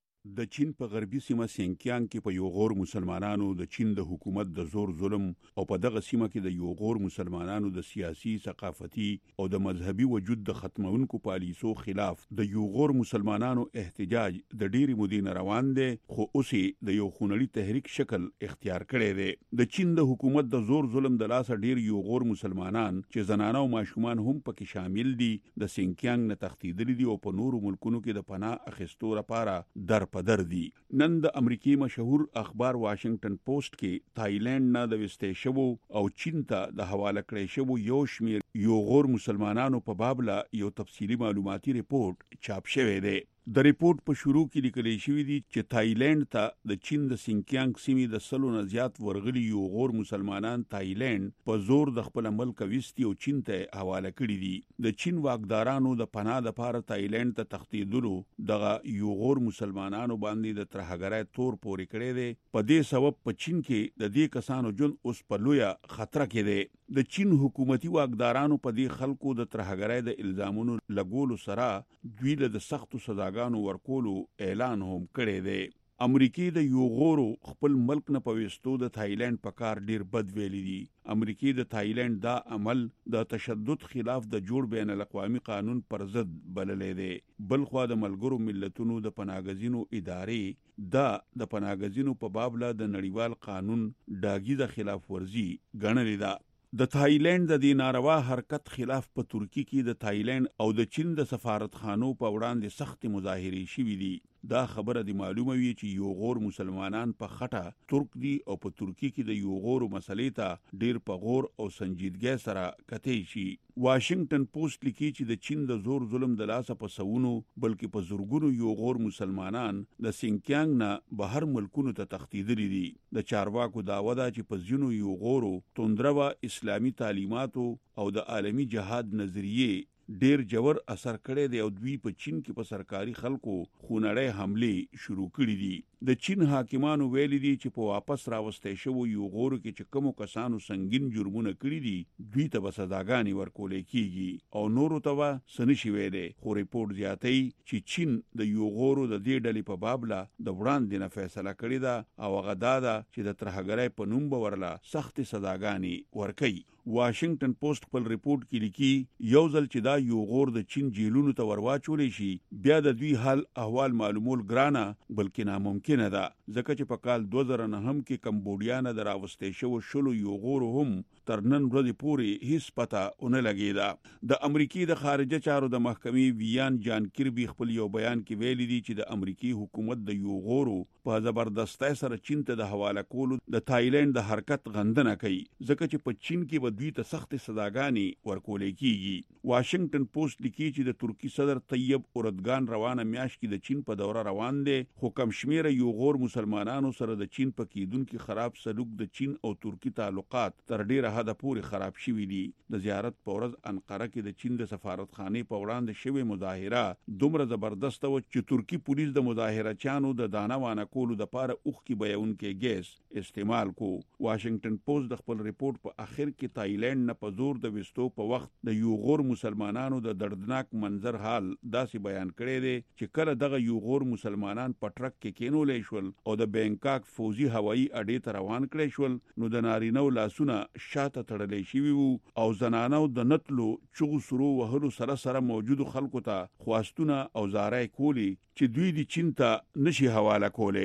د چین په غربي سیمه سینکیانګ کې په یو غور مسلمانانو د چین د حکومت د زور ظلم او په دغه سیمه کې د یو غور مسلمانانو د سیاسي، ثقافتي او د مذهبي وجود د ختمونکو پالیسو خلاف د یو غور مسلمانانو احتجاج د ډېری مودې روان دی، خو اوس د یو خونړي تحریک شکل اختیار کړی دی. د چین د حکومت د زور ظلم د لاسه ډېر یو غور مسلمانان چې زنانه او ماشومان هم پکې شامل دي د سینکیانګ نه تښتېدلي دي او په نورو ملکونو کې د پناه اخیستو لپاره در پدر دي. نن د امریکای مشهور اخبار واشنگټن پوسټ کې تایلند نه د وستې شوو او چین ته د حواله کړی شوو یو شمیر یو غور مسلمانانو په باب لا یو تفصیلی معلوماتي ریپورت چاپ شوی دی. د ریپورت په شروع کې لیکل شوی دی چې تایلند ته د چین د سینکیانګ سیمې د 100 نه زیات ورغلي یو غور مسلمانان تایلند په زور د خپل ملک وستي او چین ته حواله کړي دي. د چین واکدارانو د پناه لپاره تایلند ته تښتېدلو دغه یو غور مسلمانانو باندې د ترهګرۍ تور پورې کړی دی. په دې سبب په چین کې د دې کسانو ژوند اوس په لویه خطر کې دی. د چین حکومتي واکدارانو په دې خلکو د ترهګرۍ د الزامونو لګولو سره دوی له د سختو سزاګانو ورکولو اعلان هم کړی دی. امریکای د یو غورو خپل ملک نه پويستو د تایلند په کار ډیر بد ویلي دي. امریکای د تایلند دا عمل د تشدد خلاف د جوړ بین الاقوامي قانون پر ضد بللې دی. بلخوا د ملګرو ملتونو د پناهګزینو ادارې دا د پناهګزینو په باب لا د نړیوال قانون ډاګي د خلاف ورزي ګڼلې ده. د تایلند د دې ناروا حرکت خلاف په ترکی کې د تایلند او د چین د سفارتخانو په وړاندې سخت مظاهرې شوې دي. دا خبره دی معلومه وي چې یو غور مسلمانان په خټه ترک دي او په ترکی کې د یو غور مسلې ته ډیر په غور او سنجیدګۍ سره کتې شي. واشنگټن پوسټ لیکي چې د چین د زور ظلم د لاسه په سونو بلکې په زورګونو یو غور مسلمانان د سینکیانګ نه بهر ملکونو ته تښتېدلي دي. د چارواکو داوا ده چې په ځینو یو غورو توندروا اسلامي تعلیماتو او د عالمی جهاد نظریه ډیر جوړ اثر کړی دی او دوی په چین کې په سرکاري خلکو خونړۍ حمله شروع کړې دي. د چین حاکمانو ویلي دي چې په واپس راوستې شوو یو غورو کې چې کومو کسانو سنگین جرمونه کړی دي دوی ته به سزاګانې ورکولې کیږي او نورو ته به څه نشي ویلی. خو ریپورت زیاتوي چې چین د یو غورو د دې ډلې په باب لا د وړاندې نه فیصله کړې ده او هغه دا ده چې د ترهګرۍ په نوم به ورله سختې سزاګانې ورکوي. واشنگټن پوسټ خپل ریپورت کې لیکي یو ځل چې دا یو غور د چین جیلونو ته ورواچولې شي بیا د دوی حال احوال معلومول ګرانه بلکې ناممکنه ده، ځکه چې په کال 2009 کې کمبوډیا نه د راوستې شوو شلو یو غورو هم تر نن ورځې پورې هیڅ پته ونه لګېده. د امریکای د خارجه چارو د محکمې ویان جان کیربي خپل یو بیان کې ویلي دي چې د امریکای حکومت د یو غورو په زبردستۍ سره چین ته د حواله کولو د تایلند د حرکت غندنه کوي، ځکه چې په چین کې دوی ته سخت سزاګانې ورکولې کیږي. واشنگټن پوسټ لیکي چې د ترکی صدر طیب اردوغان روانه میاشت کې د چین په دوره روان دی، خو کم شمیره یو غور مسلمانانو سره د چین په کېدونکي خراب سلوک د چین او ترکی تعلقات تر ډیره حده پورې خراب شوي دي. د زیارت په ورځ انقره کې د چین د سفارتخانې په وړاندې شوې مظاهره دومره زبردست و چې ترکی پولیس د مظاهرچیانو د دانه وانه کولو دپاره اوښکې بهونکی ګیس استعمال کو. واشنگټن پوسټ د خپل ریپورت په اخر کې تایلند نه په زور د وستو په وخت د یو غور مسلمانانو د دردناک منظر حال داسې بیان کړی دی چې کله دغه یو غور مسلمانان په ټرک کې کېنولې شول او د بینکاک فوزي هوایي اډې ته روان کړی شول نو د نارینهو لاسونه شاته تړلی شوي وو او زنانو د نتلو چغو سرو وهلو سره سره موجودو خلکو ته خواستونه او زارۍ کولی چې دوی د چین ته نشي حواله کولی.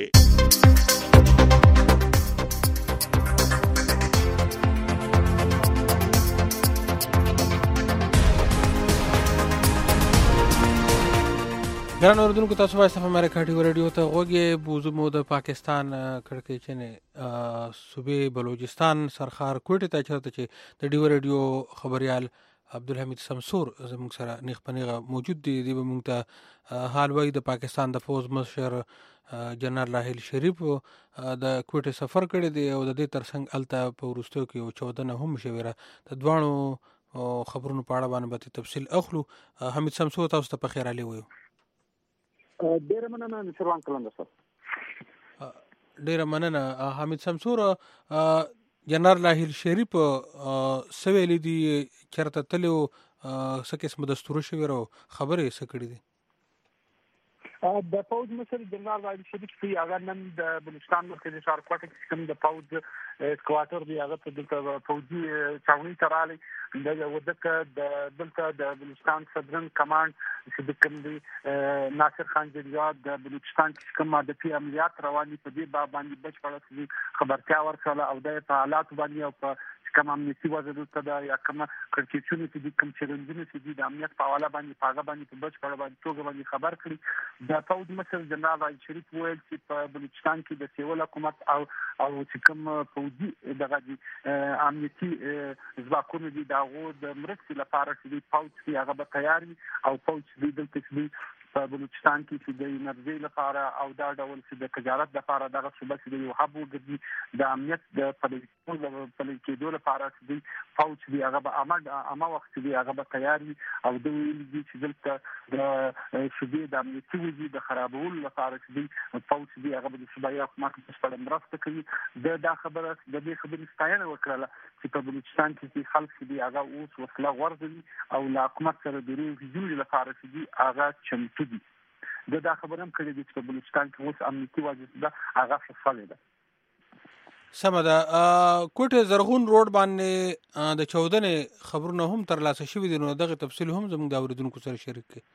ګران اوردونکو تاسو وایس اف امریکا ټي وی رادیو ته غوږی بوزو مو د پاکستان کړکۍ چنه صوبې بلوچستان سرخار کوټه ته چرته چې د ډي وی رادیو خبريال عبدالحمید شمسور زموږ سره نیخپنیغه موجود دی موږ ته حال وای د پاکستان د فوج مشر جنرال راحیل شریف د کوټه سفر کړی دی او د دې ترڅنګ الته په ورستو کې 14 هم شویره د دوانو خبرونو په اړه باندې تفصیل اخلو. حمید شمسور تاسو ته په خیر علي وایو. ډیره مننه نشروان کلند سره. ډیره مننه حمید شمسور. جنرال راحیل شریف سویل دي چرته تلو سکه اسمه دستور شوی راو خبره سکړی دي د فوج مشر جنرال راحیل شریف چې هغه نن د بلوچستان مرکزي ښار کوټه کې کوم د فوج کوارټر دی هغه د فوجي چاوني تراله د ودک د دلته د بلوچستان صدرن کمانډ چې د کوم دی ناصر خان جنجاد د بلوچستان کې کوم د پی عملیات رواني په دې باندې بچ پړه خبرتیا ورکړه او د حالات باندې او په کوم امنیتي وضعیت ته یا کوم کړکېچونه چې د کوم چیلنجونه چې د امنیت په حواله باندې پاغه باندې په بچ پړه باندې توګه باندې خبر کړي. د فوج مشر جنرال راحیل شریف ویل چې په بلوچستان کې د سیول حکومت او چې کوم فوجي دغه امنیتي ځواکونه دي دغه د مرستې لپاره چې فوج کې هغه به تیار وي او فوج دې دلته په بلوچستان کې چې د انرژي لپاره او دا ډول چې د تجارت لپاره دغه صوبه چې یو حب وګرځي د امنیت د پلي کېدو لپاره چې فوج دی هغه به عامه وخت دی هغه به تیار وي او د ویل دي چې دلته د صوبې د امنیتي وضعیت د خرابولو لپاره چې فوج دی هغه به د صوبایي حکومت په مرسته کوي. دا خبره د دې خبرې ستاینه وکړه چې په بلوچستان کې خلک دی هغه اوس وسله غورځوي او له حکومت سره د ریوزیون لپاره چې هغه چمتو دي. دا خبره هم کړې چې په بلوچستان کې اوس امنیتي وضعیت ده هغه فعال ده. سمه ده. کوټه زرغون روډ باندې د 14 خبرونه هم تر لاسه شوي دي نو دغه تفصیل هم زموږ د اوریدونکو سره شریک کړئ.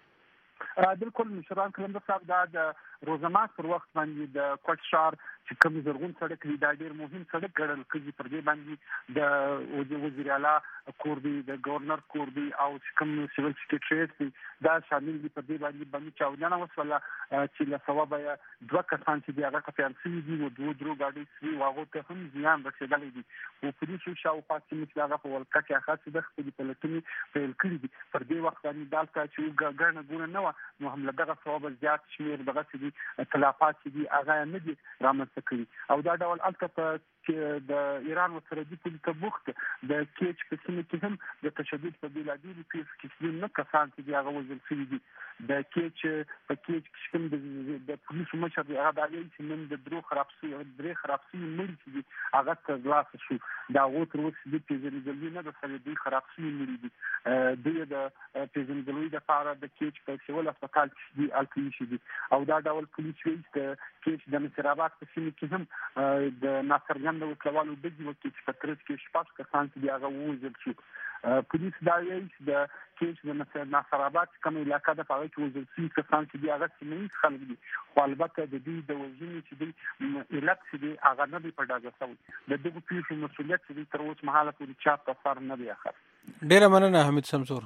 بالکل مشران کلندر صاحب دا د روزمات پر وخت باندې د کوټ ښار چې کوم زرغون سړک دی دا ډیر مهم سړک ګڼل کېږي. پر دې باندې د وزیر اعلی کور دی د گورنر کور دی او کوم سیول سکریټریټ دی دا شامل دي. پر دې باندې چاودنه وسوله چې له ثواب یا دوه کسان چې هغه کفیان سوي دي او دوه درو گاډي سوي واغو ته هم زیان رسیدلی دي او پولیسو شاوخوا چې هغه په ولکه کې خاصه د خپل پلټنې پیل کړي دي. پر دې وخت باندې دالته چې ګڼه ګونه نه و نو هم له دغه ثواب زیات شمیر دغه چې تلافات دي هغه نه دي رامنځته کړي او دا ډول البته چې د ایران سره د پولیسو بوخت د کېچ په سیمه کې هم د تشدد په بلادي کې نه کسان چې هغه وزل شوي دي. د کېچ په کېچ کې کوم د پولیسو مشر هغه د علی چې من د درو خرابسي مړي چې هغه ترلاسه شو دا تر اوسه د پیژندګلوي نه د سره د خرابسي مړي دي د پیژندګلوي د لپاره د کېچ په سیول هسپتال کې دي الکوي شي دي او دا ډول پولیس ویل د کېچ د نصرآباد په سیمه کې هم د ناصر د وکلوالو د دې وکیل په ترڅ کې شپږ کسان چې هغه ووژل شو. پولیس دا یې د کېچ د ناصر آباد کوم علاقې د پاره کې ووژل شي کسان چې هغه سیمه خلک دي خو البته د دې د وژنې چې د علت چې هغه نه دی په ډاګه شوی د دغه پیښو مسؤلیت چې تر اوسه مهاله پورې چا په سر نه دی اخر. ډیره مننه حمید شمسور.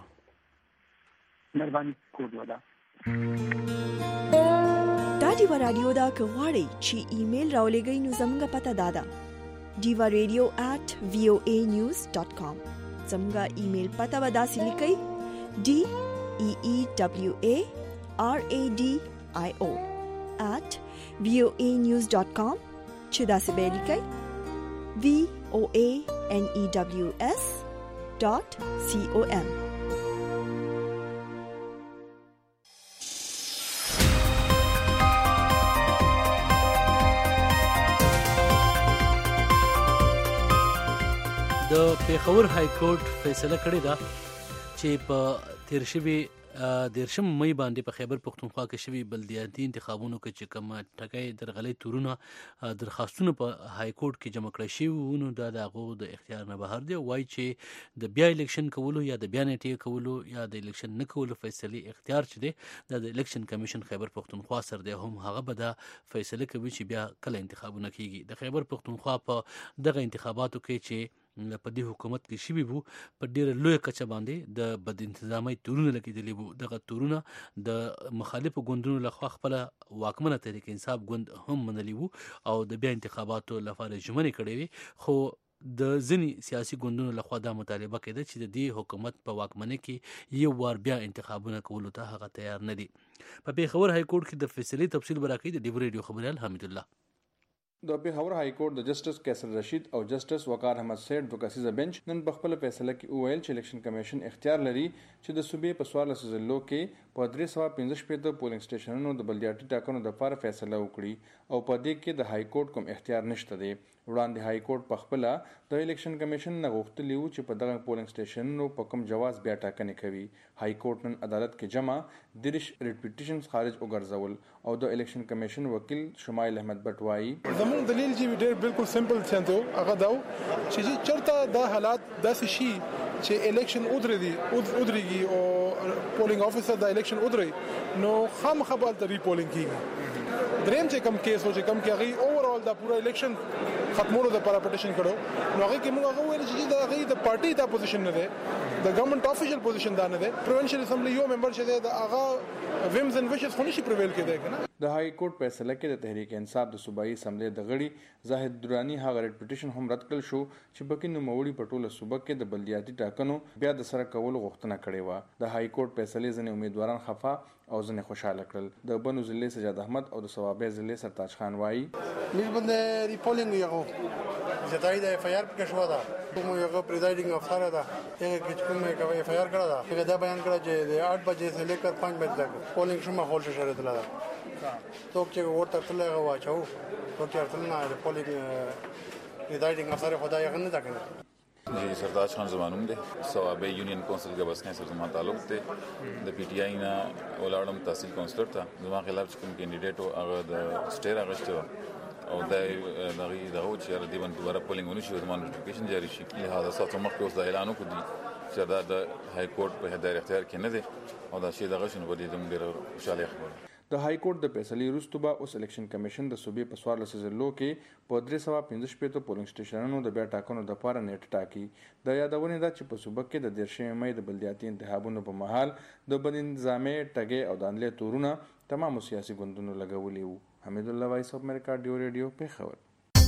مهرباني کوله. دا دیوا رادیو دا که غواړئ چې ایمیل راولېږئ نو زموږ پته دا ده diva.radio@voanews.com. زموږ ایمیل پته به داسې لیکئ DEEWARADIO@voanews.com چې داسې به لیکئ VOANEWS.com. د پیښور های کورټ فیصله کړې ده چې په تیر شوي 13 مې باندې په خیبر پختونخوا کې شوي بلدیاتي انتخابونو کې چې کوم ټکای درغلي تورونه درخواستونه په های کورټ کې جمع کړی شي ونه دا دغه د اختیار نه بهر دی وای چې د بیا الیکشن کولو یا د بیا نیټه کولو یا د الیکشن نه کولو فیصله اختیار چي دی د الیکشن کمیشن خیبر پختونخوا سره دی هم هغه به دا فیصله کوي چې بیا کله انتخابونه کیږي. د خیبر پختونخوا په دغه انتخاباتو کې چې په دې حکومت کې شوي وو په ډېره لویه کچه باندې د بد انتظامۍ تورونه لګېدلي وو. دغه تورونه د مخالفو ګوندونو لخوا خپله واکمنه تحریک انصاف ګوند هم منلي وو او د بیا انتخاباتو لپاره ژمنې کړې وې، خو د ځینې سیاسي ګوندونو لخوا دا مطالبه کېده چې د دې حکومت په واکمنۍ کې یو وار بیا انتخابونه کولو ته هغه تیار نه دي. په پیښور های کورټ کې د فیصلې تفصیل به راکوي د ډیو ریډیو خبریال حمید الله. د پیښور های کورټ د جسټس کیسر رشید او جسټس وقار احمد سید په کسیزه بنچ نن په خپل فیصله کې وویل چې الیکشن کمیشن اختیار لري چې د صوبې په 14 ضلعو کې په 315 پولینګ سټیشنونو د بلدیاتي ټاکنو لپاره فیصله وکړي او په دې کې د های کورټ کوم اختیار نشته دی. وړاندې های کورټ په خپل د الیکشن کمیشن نه غوښتلی وو چې په دغه پولینګ سټیشنونو په کوم جواز بیا ټاکنې کوي. های کورټ نن عدالت کې جمع دریش ریټ پټیشنز خارج وګرځول او د الیکشن کمیشن وکیل شمایل احمد بټ وایي زموږ دلیل چې ډېر بالکل سمپل څنګه هغه دا چې چرته د حالات داسې شي چې الیکشن ودرېږي او پولینګ افیسر د الیکشن ودرې نو خامخا به د ریپولینګ کیږي. دریم چې کم کیس و چې کم کې هغه اوورال د پورا الیکشن ختمولو د لپاره پټیشن کړو نو هغه کې موږ هغه ویل چې دا هغه د پارټي د پوزیشن نه ده، د ګورنمنت افیشل پوزیشن دا نه ده. پروینشل اسمبلی یو ممبر چې ده هغه ویمز اند ویشز خو نشي پریویل کېدای کنه. د های کورټ فیصله کې د تحریک انصاف د صوبایي اسمبلی د غړي زاهد درانی هغه ریټ پټیشن هم رد کړل شو چې پکې نوموړي په ټوله صوبه کې د بلدیاتي ټاکنو بیا د سره کولو غوښتنه کړې وه. د های کورټ فیصلې ځینې امیدواران خفه او ځینې خوشاله کړل. د بنو ضلع سجاد احمد او د ثوابې ضلع سرتاج خان وایي موږ باندې ریپولینګ یو زداي د اف آی آر کې شو دا کوم یو پریزایډینګ افسر دا هغه کوم یو اف آی آر کړه دا هغه دا بیان کړه چې د 8 بجې څخه لیکر 5 بجې تک پولینګ شومه هول شوه تل دا څوک چې ورته تل هغه واچو څوک چې تل نه د پولینګ پریزایډینګ افسر خدای هغه نه دا کړ. जी सरताज खान ज़मानुम दे सवाबे यूनियन काउंसिल के बस कैंसर ज़मा ताल्लुक थे द पीटीआई ना ओलाडम तहसील काउंसलर था ज़मा खिलाफ चिकन कैंडिडेट हो अगर द स्टेर अगस्त او دا دغه دغه چې ردی باندې دوباره پولینګ ونشي او زموږ نوټیفیکیشن جاری شي. لهدا ساتو مخکې اوس د اعلان وکړي چې دا د های کورټ په هدايت اختیار کې نه دی او دا شی دغه شنو بده زموږ ډېر خوشاله خبره. د های کورټ د فیصلې وروسته به اوس الیکشن کمیشن د صوبې په 14 ضلعو کې په 315 پولینګ سټیشنونو د بیا ټاکنو د لپاره نیټ ټاکي. د یادونه ده چې په صوبه کې د 13 مې د بلدیاتي انتخابونو په مهال د بد انتظامي ټګي او دانلې تورونه تمام سیاسي ګوندونو لګولي وو. حمید الله وایس اف امریکا ډیو ریډیو پیښور.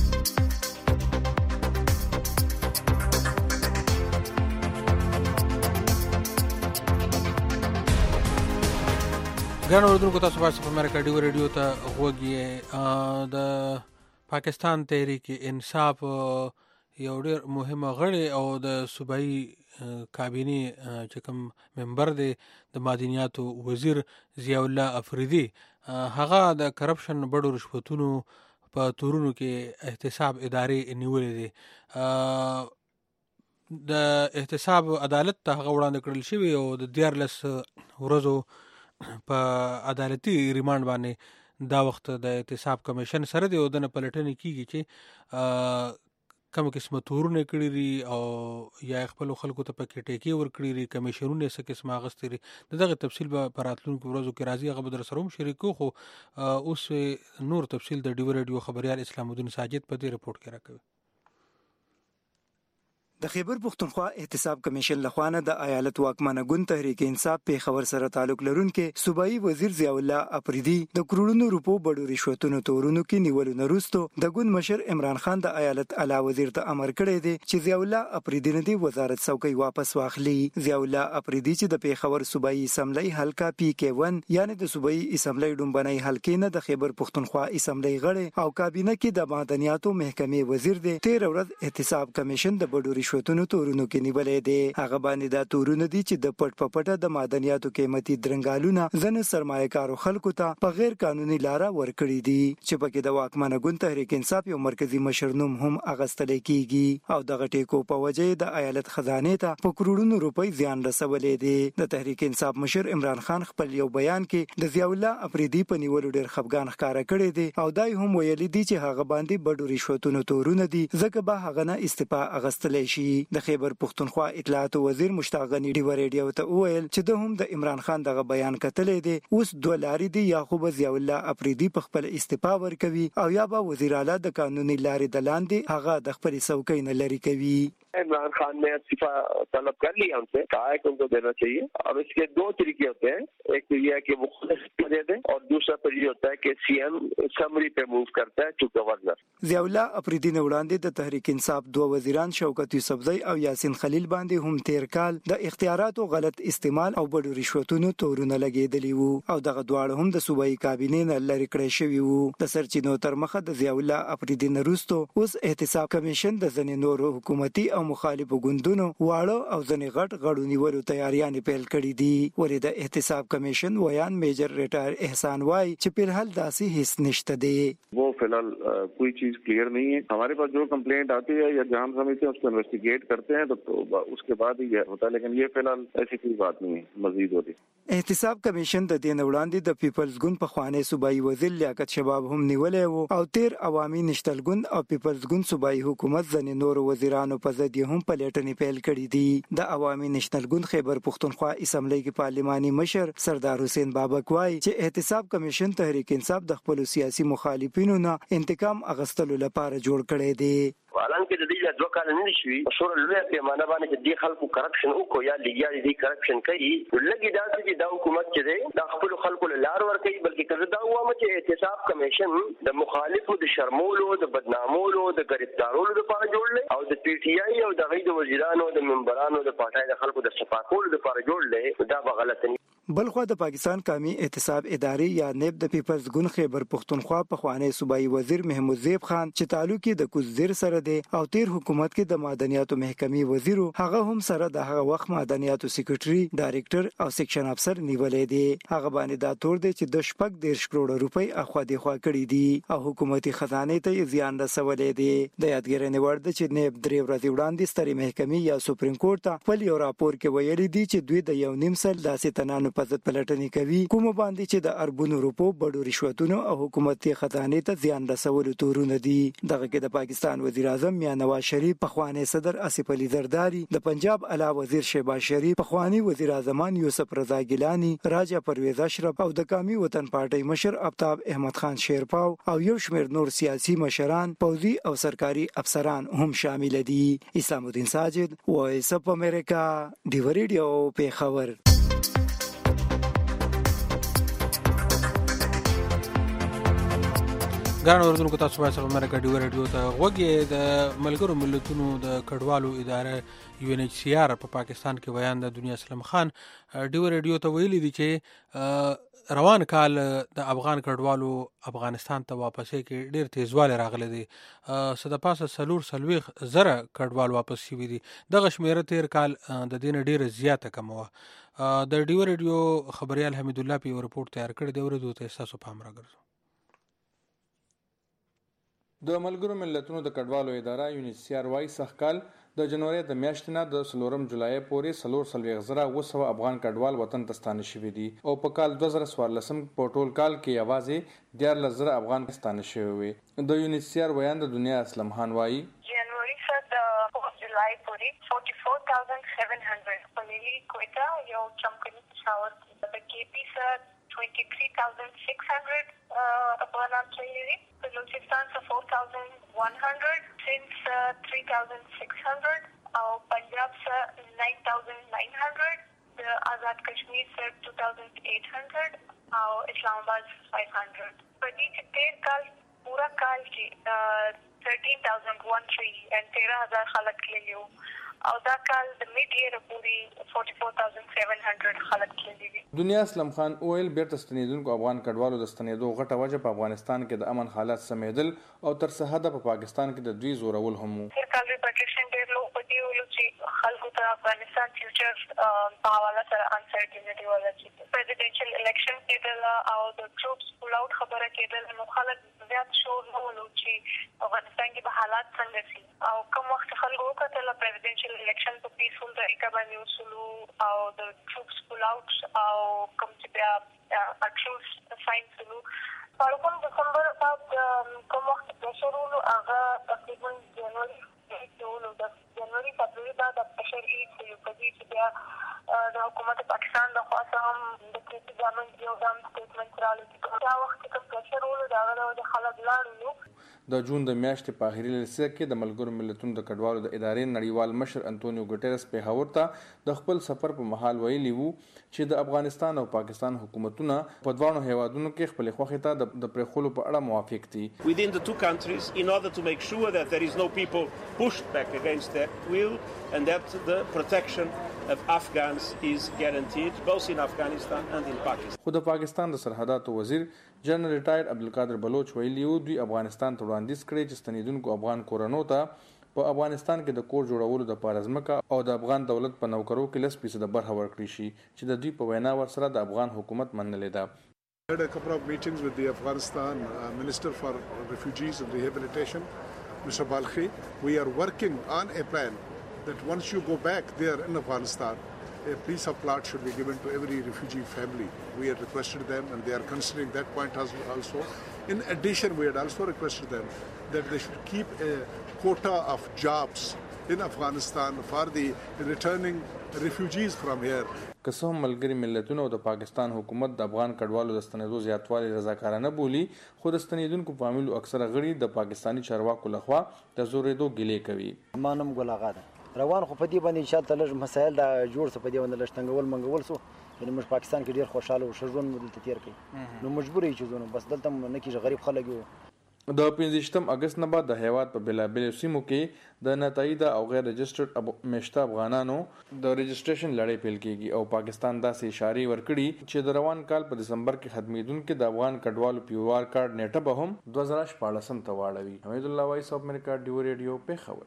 ګران اوریدونکو تاسو وایس اف امریکا ډیو ریډیو ته غوږی. د پاکستان تحریک انصاف یو ډېر مهمه غړی او د صوبایي کابینې چې کوم ممبر دی د معدنیاتو وزیر ضیاء الله افریدي هغه د کرپشن بډو رشوتونو په تورونو کې احتساب ادارې نیولې دي. د احتساب عدالت ته هغه وړاندې کړل شوی او د 14 ورځو په عدالتي ریماند باندې دا وخت د احتساب کمیشن سره دی او د پلټنې کیږي چې کوم قسمه تورونه کړی دي او یا خپل خلکو ته پکې ټیکي ور کړی دي کمیشنونه څه قسمه غستري. دغه تفصیل به پراتلونکو ورځو کې راځي هغه به در سره هم شریکو. خو اوس نور تفصیل د ډیو ریډیو خبريال اسلام الدین ساجد په دې رپورت کې راکوي. د خیبر پختونخوا احتساب کمیشن لخوانه د ایالت واکمنه ګوند تحریک انصاف په خبر سره تعلق لرونکي صوبایي وزیر ضیاء الله افریدي د کروڑونو روپو بډو رشوتونو تورونو کې نیولو وروسته د ګوند مشر عمران خان د ایالت اعلی وزیر ته امر کړی دی چې ضیاء الله افریدي نه دی وزارت څوکۍ واپس واخلي. ضیاء الله افریدي چې د پیښور صوبایي اسمبلی حلقه PK1 یعنی د صوبایي اسمبلی ډومبنۍ حلقې نه د خیبر پختونخوا اسمبلی غړی او کابینه کې د معدنیاتو محکمې وزیر دی 13 ورځ احتساب کمیشن د بډو رشوتونو تورونو کې نیولې دي. هغه باندې دا تورونه دي چې د پټ پټه د معدنیاتو قیمتي درنګالونه ځنه سرمایه‌کارو خلکو ته په غیر قانوني لاره ورکړي دي چې پکې د واکمنه ګوند تحریک انصاف یو مرکزی مشر نوم هم اغستل کیږي او دغه ټیکو په وجه د ایالت خزانه ته په کروڑونو روپۍ زیان رسولې دي. د تحریک انصاف مشر عمران خان خپل یو بیان کې د ضیاء الله افریدي په نیولو ډېر خفګان ښکارا کړی دی او دای هم ویلي دي چې هغه باندې بډو رشوتونو تورونه دي ځکه به هغه نه استعفا اغستلې شي. شي. د خیبر پښتونخوا اطلاعات وزیر مشتاق غنی ډیو ریډیو ته وویل چې د هم د عمران خان دغه بیان کتلې دي، اوس دوه لارې دي، یعقوب ضیاء الله اپریدي په خپل استعفا ورکوي او یا به وزیر اعلی د قانوني لارې د لاندې هغه د خپل څوکۍ نه لري کوي. इमरान खान ने इस्तीफा तलब कर लिया हमसे, कहा है कि उनको देना चाहिए. अब इसके दो तरीके होते हैं, एक तो ये है कि वो खुद इस्तीफा दे दें और दूसरा तो ये होता है कि सीएम समरी पे मूव करता है टू गवर्नर. ضیاء الله اپریدي نه وړاندې د تحریک انصاف دوه وزیران شوکت یوسفزئی او یاسین خلیل باندې هم تیر کال د اختیاراتو غلط استعمال او بډو رشوتونو تورونه لګیدلی وو او دغه دواړه هم د صوبایي کابینې نه لری کړی شوی وو. د سرچینو تر مخه د ضیاء الله اپریدي نه وروسته اوس احتساب کمیشن د ځینې نورو حکومتي او مخالفو ګوندونو واړه او ځنې غټ غړو نیولو تیاریانې پیل کړې دي. ولې د احتساب کمیشن ویان میجر ریټایر احسان وای چې په الحال داسې هیڅ نشته دی. वो फिलहाल कोई चीज क्लियर नहीं है. हमारे पास जो कंप्लेंट आती है या जहां हम समझते हैं उसको इन्वेस्टिगेट करते हैं तो उसके बाद ही होता है, लेकिन ये फिलहाल ऐसी कोई बात नहीं है मजीद होती. احتساب کمیشن د دې وړاندې د پیپلز ګوند په خوانې صوبایي وزیر لیاقت شباب هم نیولې وو او تیر عوامي نشتل ګوند او پیپلز ګوند صوبایي حکومت ځنې نور وزیرانو په ضد هم پلیټنې پیل کړې دي. د عوامي نشتل ګوند خیبر پښتونخوا اسمبلی کې پارلماني مشر سردار حسین بابک وای چې احتساب کمیشن تحریک انصاف د خپل سیاسي مخالفینو نه انتقام اغستلو لپاره جوړ کړی دی. حالانکه د دې دوه کال نه شي شور لوی پیمانه باندې چې د خلکو کرپشن او کو یا لګیا دي کرپشن کوي لګي دا چې د حکومت چې دی د خپل خلکو لار ور کوي، بلکې کله دا وامه چې احتساب کمیشن د مخالفو د شرمولو د بدنامولو د گرفتارولو لپاره جوړل او د پی ټی آی او د غیر وزیرانو د منبرانو د پټای د خلکو د صفاکولو لپاره جوړل دا به غلط نه. بلخو د پاکستان قومي احتساب ادارې یا نیب د پیپلز ګوند خیبر پښتونخوا په خوانې صوبایي وزیر محمود زیب خان چې تعلق د کوزیر سره دی او تیر حکومت کې د معدنیاتو محکمې وزیر هغه هم سره د هغه وخت معدنیاتو سیکریټري ډایریکټر او سیکشن افسر نیولې دی. هغه باندې دا تور دی چې د 14 کروڑ روپۍ اخوا دی خوا کړی دي او حکومتي خزانه ته زیان رسولې دی. د یادګارنې وړ د چې نیب درې ورځې وړاندې ستري محکمې یا سپریم کورټ ته خپل یو راپور کې ویلي دي چې دوی د 1.5 سل داسې تنانو په ضد پلټنې کوي کوم باندې چې د اربونو روپو بډو رشوتونو او حکومتي خزانه ته زیان رسولو تورونه دي. دغه کې د پاکستان وزیر اعظم میاں نواز شریف پخوانی صدر آصف علي زرداری، د پنجاب اعلی وزیر شهباز شریف، پخوانی وزیر اعظم یوسف رضا ګیلانی، راجا پرویز اشرف او د قومي وطن پارټي مشر آفتاب احمد خان شیرپاو او یو شمېر نور سیاسي مشران، پوځي او سرکاري افسران هم شامل دي. اسلام الدین ساجد، وایس اف امریکا، ډیو ریډیو پیښور. ګران اوردونکو تاسو باید سره امریکا ډیو ریډیو ته غوږی. د ملګرو ملتونو د کډوالو اداره یو ان ایچ سی آر په پاکستان کې بیان د دنیا اسلام خان ډیو ریډیو ته ویلي دي چې روان کال د افغان کډوالو افغانستان ته واپسې کې ډیر تیزوالی راغلی دی. څه د پاسه 440,000 کډوال واپس شوي دي. دغه شمیره تیر کال د دې نه ډیره زیاته کمه وه. د ډیو ریډیو خبریال حمید الله په یو رپورټ تیار کړی دی، ورته ته تاسو پام راګرځو. د ملګرو ملتونو د کډوالو اداره یونیسیار وای سخکال د جنوري د میاشتې نه د 4 جولای پورې 440,000 افغان کډوال وطن ته ستانه شوي دي او په کال 2014 په ټول کال کې یوازې 14,000 افغان ستانه شوي وي. د یونیسیار ویان د دنیا اسلام خان وایي جنوري څخه د جولای پورې 44,700 په ملي کوټا یو چمکني پېښور کې د کې پی سره 23,600 افغانان شوي دي. بلوچستان څخه 4,100، سندھ 3,600 او پنجاب څخه 9,900، د آزاد کشمیر څخه 2,800 او اسلام آباد 500. په دې کې تیر کال پورا کال کې 13,013 خلک تللي وو او دا کال د میډ ایئر پورې 44,700 خلک تللي دي. دنیا اسلام خان اویل بیرته ستنیدونکو افغان کډوالو د ستنیدو غټه وجه په افغانستان کې د امن حالات سمیدل او تر څه حده په پاکستان کې د دوی زورول هم وو. سرکاري پټیشن ډېر لوی پدې ولو چې خلکو ته افغانستان فیوچر په حواله سره انسرټینټي ولا چې پریزیډنشل الیکشن کېدل او د ټروپس پول اوټ خبره کېدل، نو خلک زیات شور نه ولو چې افغانستان کې به حالات څنګه شي او کوم وخت خلکو وکړل پریزیډنشل الیکشن په پیسفول طریقه باندې وسلو او د ټروپس پول اوټ او کوم چې بیا اټروس ساين سلو په دسمبر بعد کوم وخت د شروع هغه تقریبا جنوري کې ولو د جنوري فبراير دا د پرشر ایټ یو پدې چې بیا د حکومت پاکستان د خاصه هم د پریزیدنت ګورنمنت یو دام سټیټمنټ راوړی دا وخت کې پرشر ولر دا د خلک لاړو د جون د میاشتې په اخري لسیزه کې د ملګرو ملتونو د کډوالو د ادارې نړیوال مشر انټونیو ګوټيرس پیښور ته د خپل سفر په مهال ویلي وو چې د افغانستان او پاکستان حکومتونه په دواړو هیوادونو کې خپل خوښه ته د پرېښولو په اړه موافق دي. Within the two countries in order to make sure that there is no people pushed back against their will and that the protection of Afghans is guaranteed both in Afghanistan and in Pakistan. خو د پاکستان د سرحداتو وزیر جنرال ریټایر عبدالقادر بلوچ ویلي وو دوی افغانستان ته وړاندیز کړی چې ستنیدونکو افغان کورنو ته په افغانستان کې د کور جوړولو د پاره ځمکه او د افغان دولت په نوکرو کې 10% برخه ورکړي شي چې د دوی په وینا ورسره د افغان حکومت منلې ده. I had a couple of meetings with the Afghanistan Minister for Refugees and Rehabilitation, Mr. Balkhi. We are working on a plan that once you go back there in Afghanistan, a piece of plot should be given to every refugee family. We had requested them and they are considering that point also. In addition, we had also requested them that they should keep a quota of jobs in Afghanistan for the returning refugees from here. که څه هم ملګري ملتونه او د پاکستان حکومت د افغان کډوالو د ستنېدو زیاتوالی رضاکارانه بولي خو د ستنېدونکو په عاملو اکثره غړي د پاکستاني چارواکو لخوا د زورېدو ګیلې کوي. ما نوم ګل آغا ده روان خو په دې باندې ان شاء الله لږ مسایل دا جوړ څه په دې باندې لږ ټنګول منګول سو یعنی موږ پاکستان کې ډېر خوشاله او ژوند مو دلته تیر کړي نو مجبور یو ځو بس دلته نه کېږي غریب خلک یو. د 15 اگست نه بعد د هیواد په بلابل سیمو کې د نتایید او غیر رجسټرډ مشته افغانانو د رجسټریشن لړۍ پیل کیږي او پاکستان داسې اشاره ورکړي چې د روان کال په دسمبر کې ختمېدونکو د افغان کډوالو پیوار کارت نیټه به هم 2014 ته واړوي. حمید الله وایس اف امریکا ډیو ریډیو پیښور.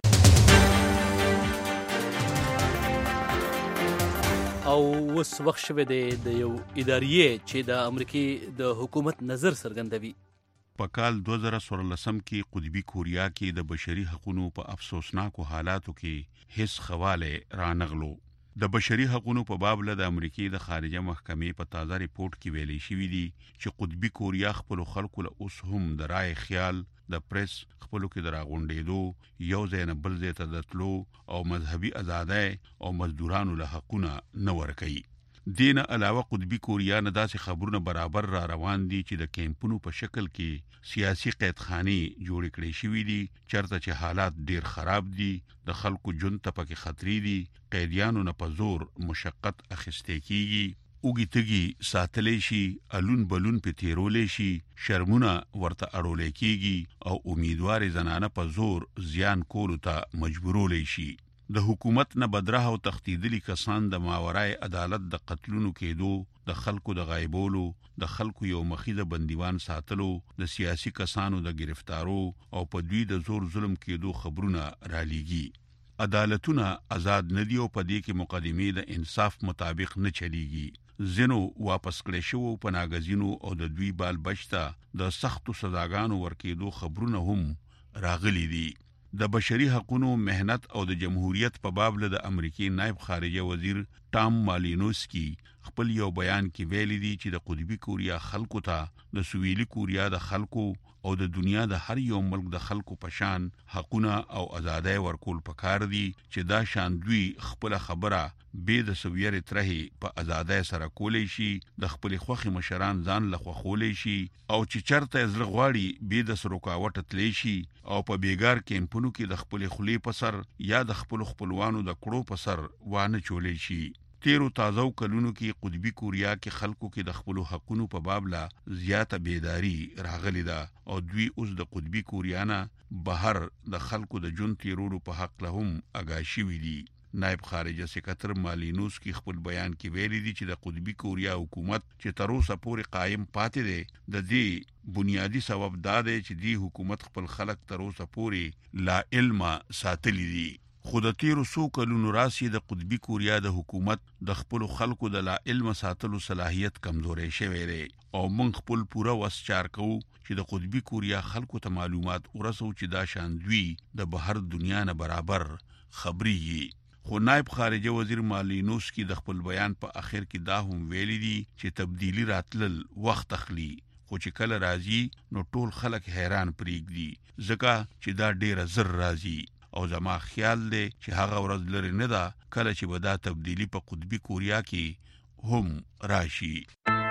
او وس وخت شوه د یو ادارې چې د امریکای د حکومت نظر څرګندوي. په کال 2014 کې قطبی کوریا کې د بشري حقوقو په افسوسناکو حالاتو کې هیڅ خواله رانغلو. د بشري حقوقو په باب له د امریکای د خارجه محکمې په تازه ریپورت کې ویلي شوی دی چې قطبی کوریا خپل خلکو له اوس هم د رائے خیال د پریس خپلو کې د راغونډېدو یو ځای نه بل ځای ته د تلو او مذهبي ازادۍ او مزدورانو له حقونه نه ورکوي. دین علاوه قطبی کوریا نه داسې خبرونه برابر را روان دي چې د کیمپونو په شکل کې سیاسي قیدخانې جوړې کړې شوې دي چرته چې حالات ډیر خراب دي د خلکو ژوند ته پکې خطرې دي قیدیانو نه په زور مشقت اخیستې کیږي اوږي تږي ساتلې شي الون بلون په تیرولې شي شرمونه ورته اړولې کیږي او امیدوار زنانه په زور زیان کولو ته مجبورولې شي. د حکومت نه بدره او تختیدلی کسان د ماورای عدالت د قتلونو کېدو د خلکو د غایبولو د خلکو یو مخیزه بندیوان ساتلو د سیاسي کسانو د گرفتارو او په دوی د زور ظلم کېدو خبرونه را لیږي. عدالتونه آزاد ندي او په دې کې مقدمې د انصاف مطابق نه چلیږي. زینو واپس کړي شو په ناګزینو او د دوی بال بچتا د سختو سزاګانو ورکېدو خبرونه هم راغلي دي. د بشري حقوقو مهنت او د جمهوریت په باب له د امریکای نائب خارجه وزیر ټام مالینوسکی خپل یو بیان کې ویلي دي چې د قطبی کوریا خلکو ته د سویلي کوریا د خلکو او د دنیا د هر یو ملک د خلکو په شان حقونه او ازادۍ ورکول پکار دي چې دا شان دوی خپل خبره به د سویری ترهي په ازادۍ سره کولې شي د خپل خوخي مشران ځان لخوا خولې شي او چې چرته زړه غواړي به د سروکاوټ تلې شي او په بیګار کیمپونو کې د خپل خلی په سر یا د خپل خپلوانو د کړو په سر وانه چولې شي. تیرو تازو کلونو کې قطبی کوریا کې خلکو کې د خپل حقونو په باب لا زیاته بیداری راغلی ده او دوی اوس د قطبی کوریا نه بهر د خلکو د جون تیرولو په حق له هم اگاشي وی دي. نائب خارجه سکرټر مالینوس کی خپل بیان کې ویلي دي چې د قطبی کوریا حکومت چې تر اوسه پورې قائم پاتې دی د دې بنیادی سبب دا دی چې دی حکومت خپل خلک تر اوسه پورې لا علم ساتلی دي. خود تیرو سو کلونو راسي د قطبی کوریا د حکومت د خپل خلکو د لا علم ساتلو صلاحیت کمزورې شوی دی او موږ خپل پوره وسچار کوو چې د قطبی کوریا خلکو ته معلومات ورسو چې دا شان دوی د بهر دنیا نه برابر خبري. خو نائب خارجه وزیر مالینوسکی د خپل بیان په اخر کې دا هم ویلي دي چې تبدیلی راتلل وخت اخلي خو چې کله راځي نو ټول خلک حیران پریږدي ځکه چې دا ډیره زر راځي او زما خیال دی چې هغه ورځ لري نه ده کله چې به دا تبدیلی په قطبی کوریا کې هم راشي.